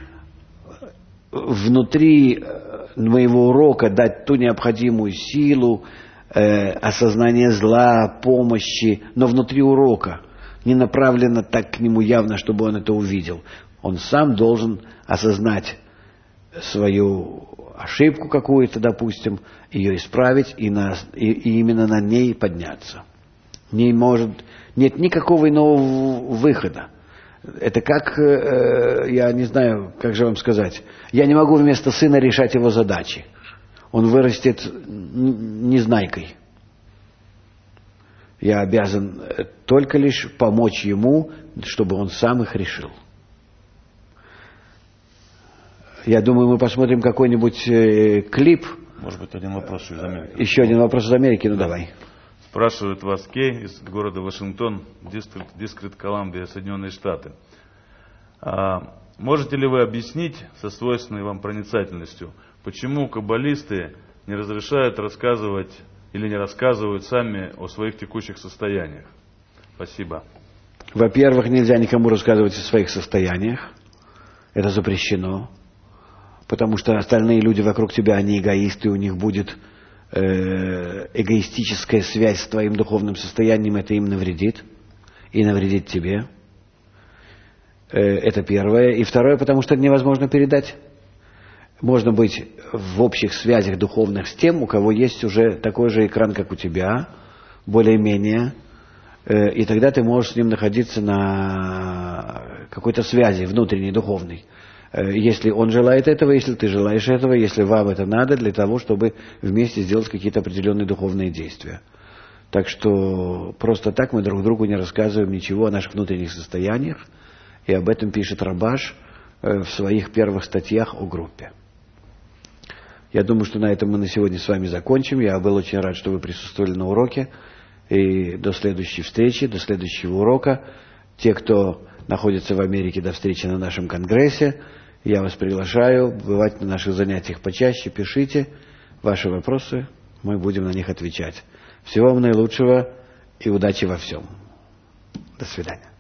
внутри моего урока дать ту необходимую силу, осознание зла, помощи, но внутри урока, не направлено так к нему явно, чтобы он это увидел. Он сам должен осознать свою ошибку какую-то, допустим, ее исправить и именно на ней подняться. Нет никакого иного выхода. Это как, я не знаю, как же вам сказать, я не могу вместо сына решать его задачи. Он вырастет незнайкой. Я обязан только лишь помочь ему, чтобы он сам их решил. Я думаю, мы посмотрим какой-нибудь клип. Может быть, один вопрос из Америки. Еще один вопрос из Америки, ну давай. Спрашивает вас Кей из города Вашингтон, Дистрикт Колумбия, Соединенные Штаты. Можете ли вы объяснить со свойственной вам проницательностью, почему каббалисты не разрешают рассказывать или не рассказывают сами о своих текущих состояниях? Спасибо. Во-первых, нельзя никому рассказывать о своих состояниях. Это запрещено. Потому что остальные люди вокруг тебя, они эгоисты, у них будет эгоистическая связь с твоим духовным состоянием, это им навредит. И навредит тебе. Это первое. И второе, потому что это невозможно передать. Можно быть в общих связях духовных с тем, у кого есть уже такой же экран, как у тебя, более-менее, и тогда ты можешь с ним находиться на какой-то связи внутренней, духовной. Если он желает этого, если ты желаешь этого, если вам это надо для того, чтобы вместе сделать какие-то определенные духовные действия. Так что просто так мы друг другу не рассказываем ничего о наших внутренних состояниях, и об этом пишет Рабаш в своих первых статьях о группе. Я думаю, что на этом мы на сегодня с вами закончим. Я был очень рад, что вы присутствовали на уроке. И до следующей встречи, до следующего урока. Те, кто находится в Америке, до встречи на нашем конгрессе. Я вас приглашаю бывать на наших занятиях почаще. Пишите ваши вопросы, мы будем на них отвечать. Всего вам наилучшего и удачи во всем. До свидания.